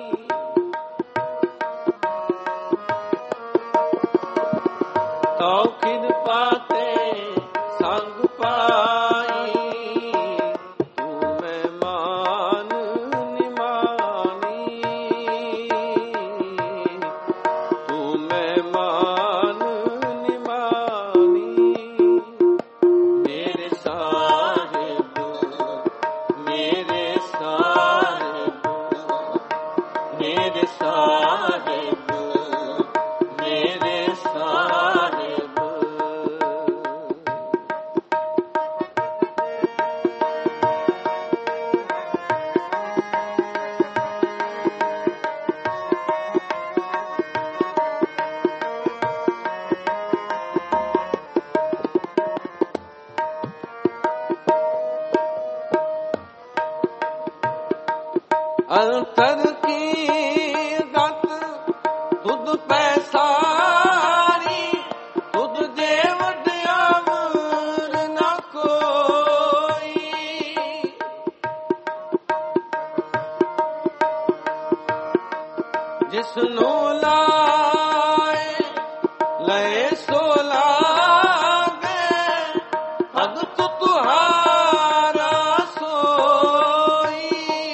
ਤੋ ਕਿਰਪਾ ਤੇ ਸੰਗ ਪਾਈ। ਤੂੰ ਮਹਿਮਾਨ ਨਿਮਾਣੀ, ਤੂੰ ਮਹਿਮਾਨ ਨਿਮਾਣੀ। ਮੇਰੇ ਸਾਹਿਬ, ਮੇਰੇ ਸਾਹਿਬ, ਮੇਰੇ ਸਾਹਿਬ, ਮੇਰੇ ਸਾਹਿਬ। ਅੰਤਰ ਕੀ ਗਤ ਤੁਧ ਪੈਸਾਰੀ, ਤੁਧ ਜੇ ਵਡਿਆਵਰ ਨਾ ਕੋਈ। ਜਿਸਨੂੰ ਲਾਏ ਲਏ ਸੋ ਲਾਗੇ, ਭਗਤ ਤੁਹਾਰਾ ਸੋਈ।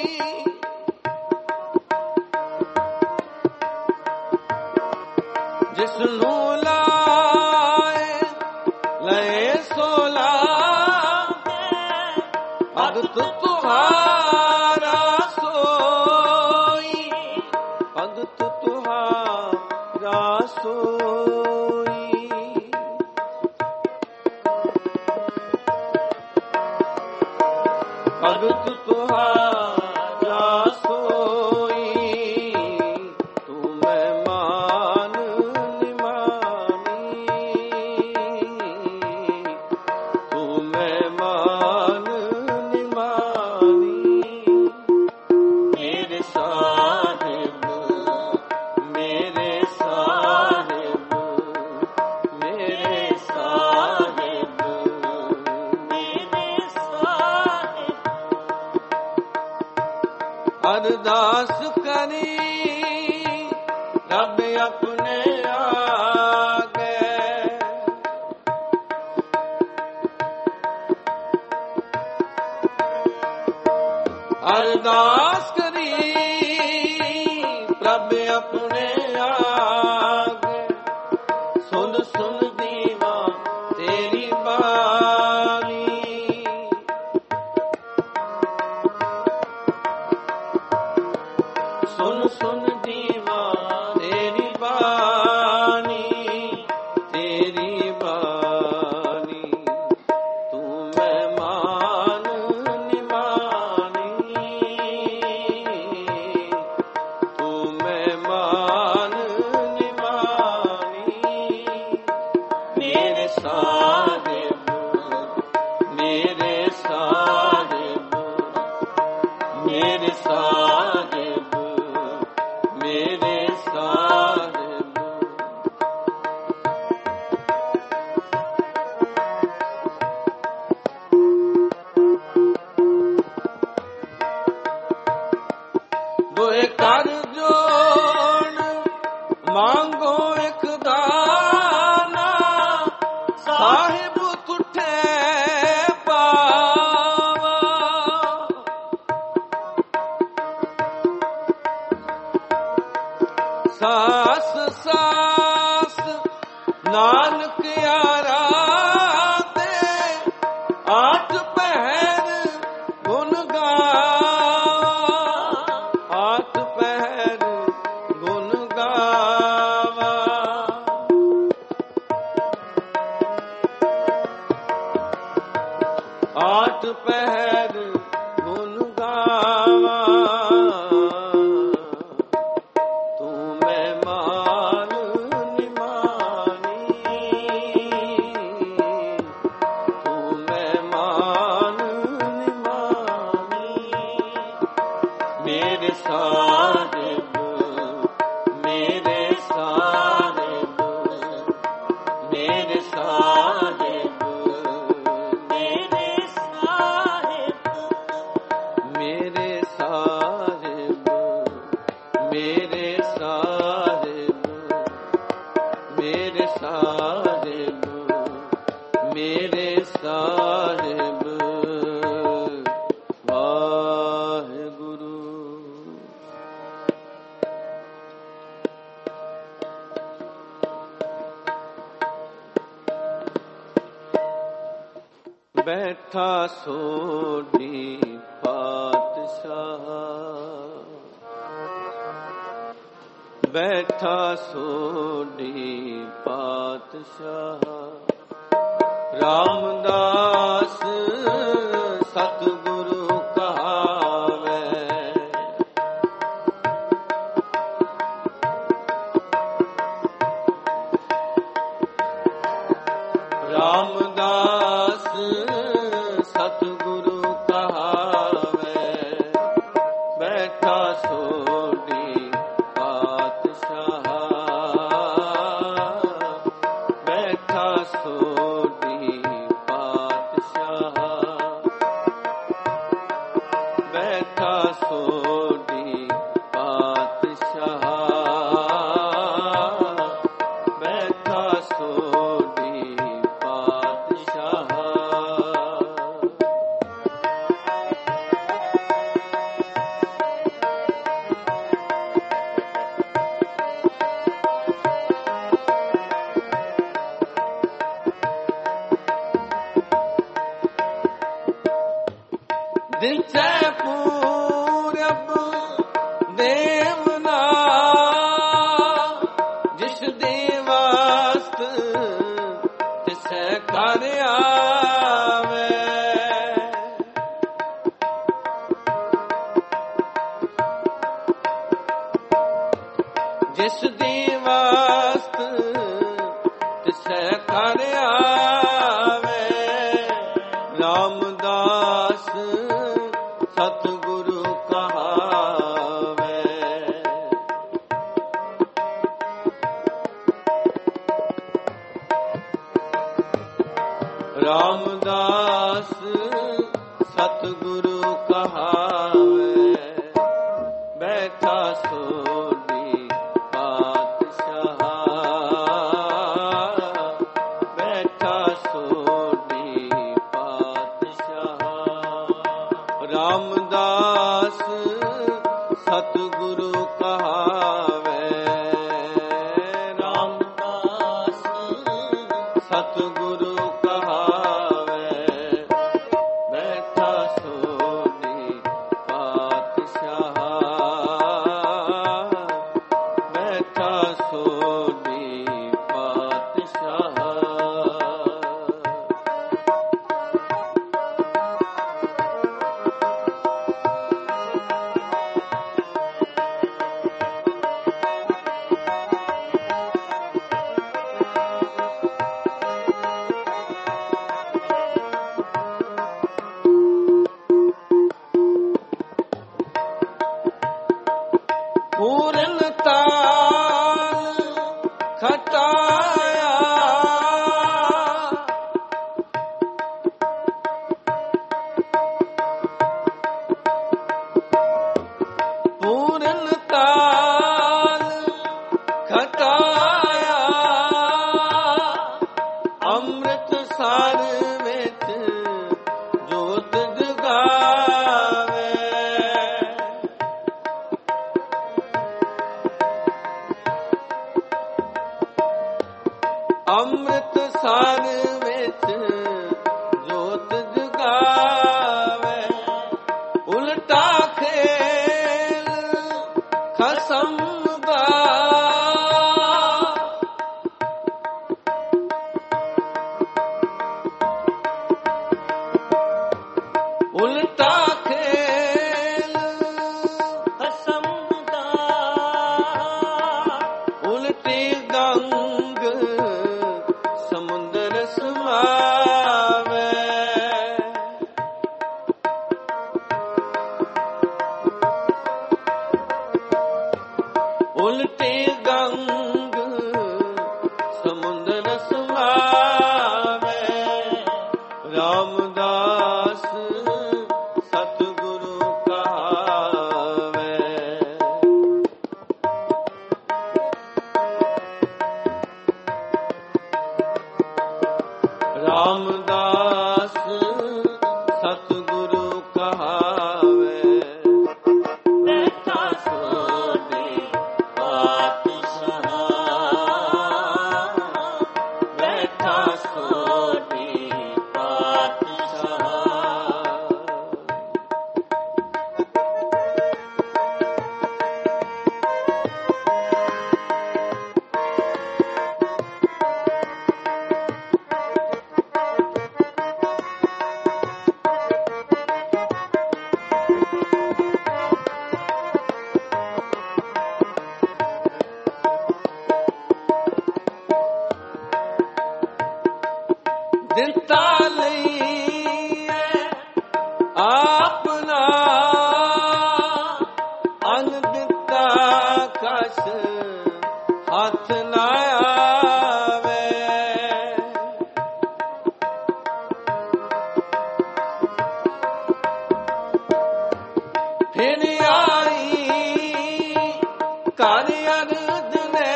ਜਿਸਨੂੰ ਲਾਏ ਲਏ ਸੋ ਲਾਗੇ, ਭਗਤ ਤੁਹਾਰਾ ਸੋਈ। ਭਗਤ ਤੁਹਾਰਾ ਸੋਈ। ਭਗਤ ਤੁਹਾਰਾ ਸੋਈ। ਤੂੰ ਮਹਿਮਾਨ ਨਿਮਾਣੀ, ਤੂੰ ਮਹਿਮਾਨ ਨਿਮਾਣੀ। ਮੇਰੇ ਸਾਹਿਬ, ਮੇਰੇ ਸਾਹਿਬ, ਮੇਰੇ ਸਾਹਿਬ, ਮੇਰੇ ਸਾਹਿਬ। ਅਰਦਾਸ ਕਰੀ ਰੱਬ ਆਪਣੇ ਆਗੇ। ਅਰਦਾਸ ਕਰੀ ਰੱਬ ਆਪਣੇ ਆਗੇ। ਸੁਣ ਸੁਣ ਦੀਵਾ ਤੇਰੀ ਬਾਣੀ, ਸੁਣ ਸੁਣ ਦੀਵਾ ਤੇਰੀ ਬਾਣੀ, ਤੇਰੀ ਬਾਣੀ। ਤੂੰ ਮਹਿਮਾਨ ਨਿਮਾਣੀ, ਤੂੰ ਮਹਿਮਾਨ ਨਿਮਾਣੀ। ਮੇਰੇ ਸਾਹਿਬ, ਮੇਰੇ ਸਾਹਿਬ, ਮੇਰੇ ਸਾਹਿਬ, ਮੇਰੇ ਸਾਹਿਬ। ਦੋਏ ਕਰ ਜੋੜ ਮੰਗੋ ਇੱਕ ਦਾਨਾ, ਸਾਹਿਬ ਤੁਠੇ ਪਾਵਾ। ਸਾਸ ਸਾਸ ਨਾਨਕ ਯਾਰਾ ਤੇ, ਆਠ ਪਹਿਰ ਗੁਣ ਗਾਵਾ। ਆਠ ਪਹਿਰ ਗੁਣ ਗਾਵਾ। ਆਠ ਪਹਿਰ ਗੁਣ ਗਾਵਾ। ਤੂੰ ਮਹਿਮਾਨ ਨਿਮਾਣੀ, ਤੂੰ ਬੈਠਾ ਸੋਢੀ ਪਾਤਸ਼ਾਹ, ਬੈਠਾ ਸੋਢੀ ਪਾਤਸ਼ਾਹ। ਰਾਮਦਾਸ ਸਤਿਗੁਰੂ ਕਹਾਵੇ, ਰਾਮਦਾਸ ਸਤਿਗੁਰੂ ਕਹਾਵੇ, ਬੈਠਾ ਸੋਢੀ ਪਾਤਸ਼ਾਹ, ਬੈਠਾ ਸੋਢੀ ਪਾਤਸ਼ਾਹ, ਬੈਠਾ ਸੋਢੀ ਪਾਤਸ਼ਾਹ, ਬੈਠਾ ਸੋਢੀ ਪਾਤਸ਼ਾਹ। ਦਿਸੈ ਪੂਰਬ ਦੇਵਨਾ, ਜਿਸ ਦੇ ਵਾਸਤ ਤਿਸੈ ਘਰ ਆਵੇ। ਜਿਸ ਦੇ ਵਾਸਤ ਤਿਸੈ ਘਰ ਆਵੇ। ਰਾਮਦਾਸ ਸਤਿਗੁਰੂ ਕਹਾਵੇ, ਰਾਮਦਾਸ ਸਤਿਗੁਰੂ ਕਹਾਵੇ, ਬੈਠਾ ਸੋਢੀ ਪਾਤਸ਼ਾਹ, ਬੈਠਾ ਸੋਢੀ ਪਾਤਸ਼ਾਹ। ਰਾਮਦਾਸ ਸਤਿਗੁਰੂ ਕਹਾਵੇ, ਰਾਮਦਾਸ ਸਤਿਗੁਰੂ ਕਹਾਵੇ, ਬੈਠਾ ਸੋਢੀ ਪਾਤਸ਼ਾਹ, ਬੈਠਾ ਸੋਢੀ ਪਾਤਸ਼ਾਹ। ਪੂਰਨ ਤਾਲ ਖਟਾਇਆ, ਪੂਰਨ ਤਾਲ ਖਟਾਇਆ। ਅੰਮ੍ਰਿਤ ਸਰ ਵਿੱਚ ਜੋਤ ਜਗਾਵੇ। ਅੰਮ੍ਰਿਤ ਸਰ ਵਿੱਚ ਜੋਤ ਜਗਾਵੇ। ਉਲਟਾ ਖੇਲ ਖਸਮ ਦਾ, ਉਲਟਾ ਖੇਲ ਖਸਮ ਦਾ, ਉਲਟੀ ਗੰਗ ਸਮੁੰਦਰ ਸਮਾਵੇ। ਉਲਟੀ ਗੰਗ ਸਮੁੰਦਰ ਸਮਾਵੇ। ਰਾਮਦਾਸ ਸਤਿਗੁਰੂ ਕਹਾਵੇ, ਰਾਮਦਾਸ ਸਤਿਗੁਰੂ ਕਹਾਵੇ, ਬੈਠਾ ਸੋਢੀ ਪਾਤਸ਼ਾਹ, ਬੈਠਾ ਸੋਢੀ ਪਾਤਸ਼ਾਹ, ਆਪਣਾ ਅੰਨ ਦਿੱਤਾ ਕਸ ਹੱਥ ਨਾ ਆਵੇ। ਫਿਰ ਆਈ ਘਰ ਅਰਧ ਨੇ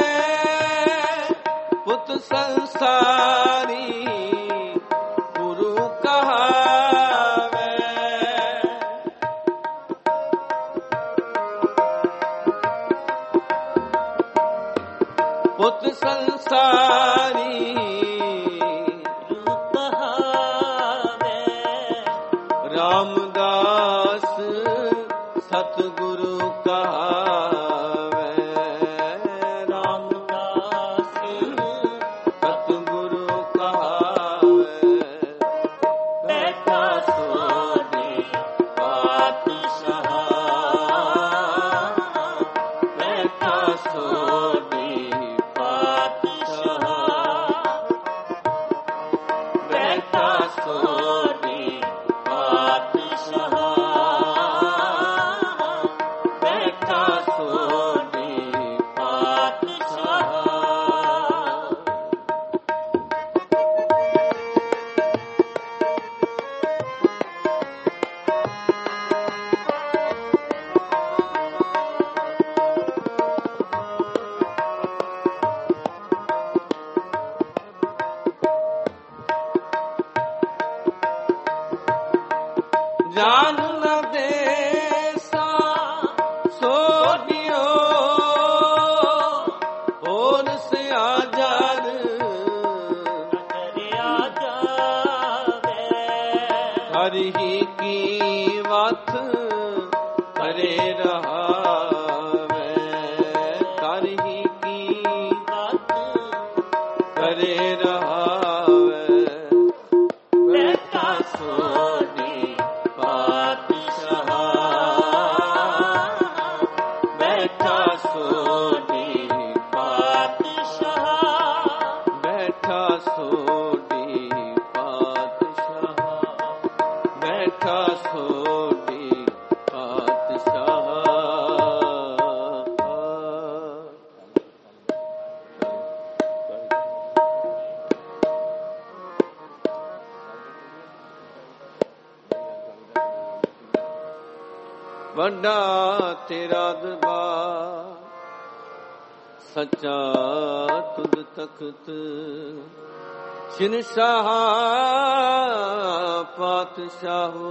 ਪੁੱਤ ਸੰਸਾਰੀ ਗੁਰੂ ਕਹਾਵੇ। ਪੁੱਤ ਸੰਸਾਰੀ ਗੁਰੂ ਕਹਾਵੇ। ਰਾਮਦਾਸ ਸਤਿਗੁਰੂ ਕਹਾਵੇ। ਰਾਮਦਾਸ ਸਤਿਗੁਰੂ ਕਹਾਵੇ। ਬੈਠਾ ਸੋਨੇ ਪਾਤਸ਼ਾਹ। ਬੈਠਾ ਸੋਢੀ ਪਾਤਸ਼ਾਹ। ਬੈਠਾ ਸੋਢੀ ਪਾਤਸ਼ਾਹ। ਬੈਠਾ ਸੋਢੀ ਪਾਤਸ਼ਾਹ। ਜਾਨ ਨ ਦੇਸਾ ਸੋਢਿਓ ਹੋਰ ਸਿਆ ਜਰ ਨਜ਼ਰਿਆ ਜਾਵੇ। ਹਰਿ ਕੀ ਵਥ ਕਰੇ ਰਹਾਵੇ। ਹਰਿ ਕੀ ਵਤ ਕਰੇ ਰਹਾਵੇ। ਬੈਠਾ ਸੋਨੇ ਪਾਤਸ਼ਾਹ। ਬੈਠਾ ਸੋਢੀ ਪਾਤਸ਼ਾਹ। ਬੈਠਾ ਸੋਢੀ ਪਾਤਸ਼ਾਹ। ਬੈਠਾ ਸੋਢੀ ਪਾਤਸ਼ਾਹ। ਵੱਡਾ ਤੇਰਾ ਦਰਬਾਰ ਸੱਚਾ ਤੁਧ ਤਖਤ ਸ਼ਿਨਸ਼ਾਹ ਪਾਤਸ਼ਾਹੋ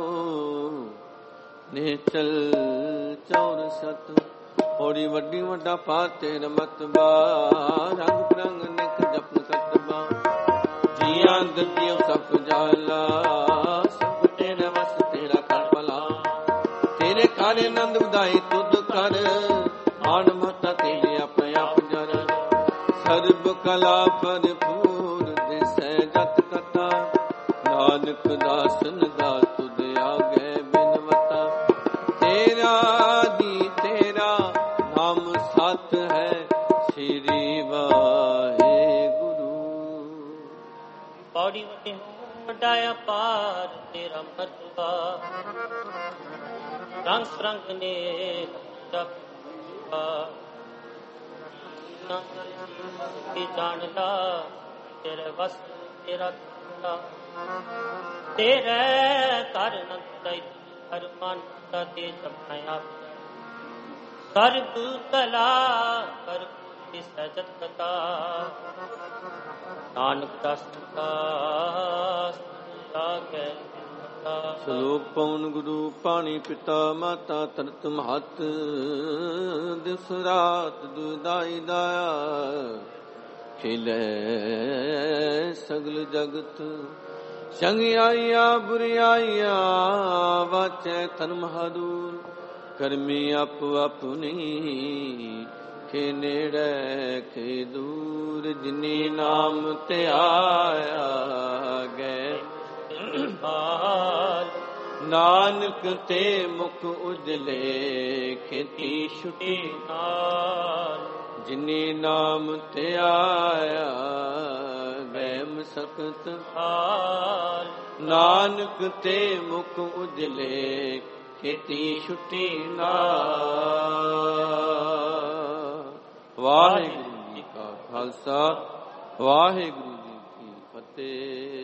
ਨਿਹਚਲ ਚੌਰ ਸਤ ਹੋੜੀ ਵੱਡੀ ਵੱਡਾ ਪਾਤੇ ਰਮਤਬਾ ਰੰਗ ਪ੍ਰੰਗ ਨਿਕ ਜਪ ਕਤਬਾ ਜੀਆਂ ਦਿੱਤਿਓ ਸਭ ਜਾਲਾ ਸਭ ਤੇਰੇ ਵਸ ਤੇਰਾ ਕਰ ਭਲਾ ਤੇਰੇ ਘਰ ਆਨੰਦ ਉਦਾਈ ਤੁਧ ਕਰ ਆਣ ਮਹਤਾ ਤੇਰੇ ਆਪਣੇ ਆਪ ਜਰ ਸਰਬ ਕਲਾ ਭਰਪੂਰ ਦਿਸੈ ਜਤ ਕਥਾ ਨਾਨਕ ਦਾਸਨ ਦਾ ਤੁਧ ਆਗੇ ਬਿਨਵਤਾ ਤੇਰਾ ਦੀ ਤੇਰਾ ਨਾਮ ਸਤ ਹੈ ਸ੍ਰੀ ਵਾਹਿਗੁਰੂ। ਪੌੜੀ ਵੱਡੇ ਵੱਡਾ ਅਪਾਰ ਤੇਰਾ ਮਰਤਬਾ ਰੰਗ ਸਰੰਗ ਨੇ ਜਪਾ ਕੀ ਜਾਣਦਾ ਤੇਰੇ ਵਸ ਤੇਰਾ ਕਰਤਾ ਤੇਰੇ ਕਰ ਨੰਦਈ ਹਰ ਮਨ ਦਾ ਤੇ ਜਪਾਇਆ ਸਰਬ ਕਲਾ ਕਰ ਇਸ ਸਜਤ ਕਤਾ ਨਾਨਕ ਦਾਸ ਲਾਗੇ ਸ਼ਲੋਕ ਪਉਨ ਗੁਰੂ ਪਾਣੀ ਪਿਤਾ ਮਾਤਾ ਤਰਤ ਮਹਤ ਦਿਸ ਰਾਤ ਦੁਦਾਈ ਦਾਇਆ ਖਿਲੇ ਸਗਲ ਜਗਤ ਸੰਗ ਆਈਆ ਬੁਰਿਆਈਆ ਵਾਚੈ ਤਨ ਮਹਾਦੂਰ ਕਰਮੀ ਆਪ ਆਪਣੀ ਕੇ ਨੇੜੇ ਕੇ ਦੂਰ ਜਿਨੀ ਨਾਮ ਤੇ ਆਇਆ ਗਏ ਨਾਨਕ ਤੇ ਮੁਖ ਉਜਲੇ ਖੇਤੀ ਛੁਟੀ ਨਾਲ ਜਿਨੀ ਨਾਮ ਤੇ ਆਇਆ ਵਹਿਮ ਸਕਤ ਹਾਲ। ਨਾਨਕ ਤੇ ਮੁਖ ਉਜਲੇ ਖੇਤੀ ਛੁੱਟੀ ਨਾ। ਵਾਹਿਗੁਰੂ ਜੀ ਕਾ ਖਾਲਸਾ, ਵਾਹਿਗੁਰੂ ਜੀ ਕੀ ਫਤਿਹ।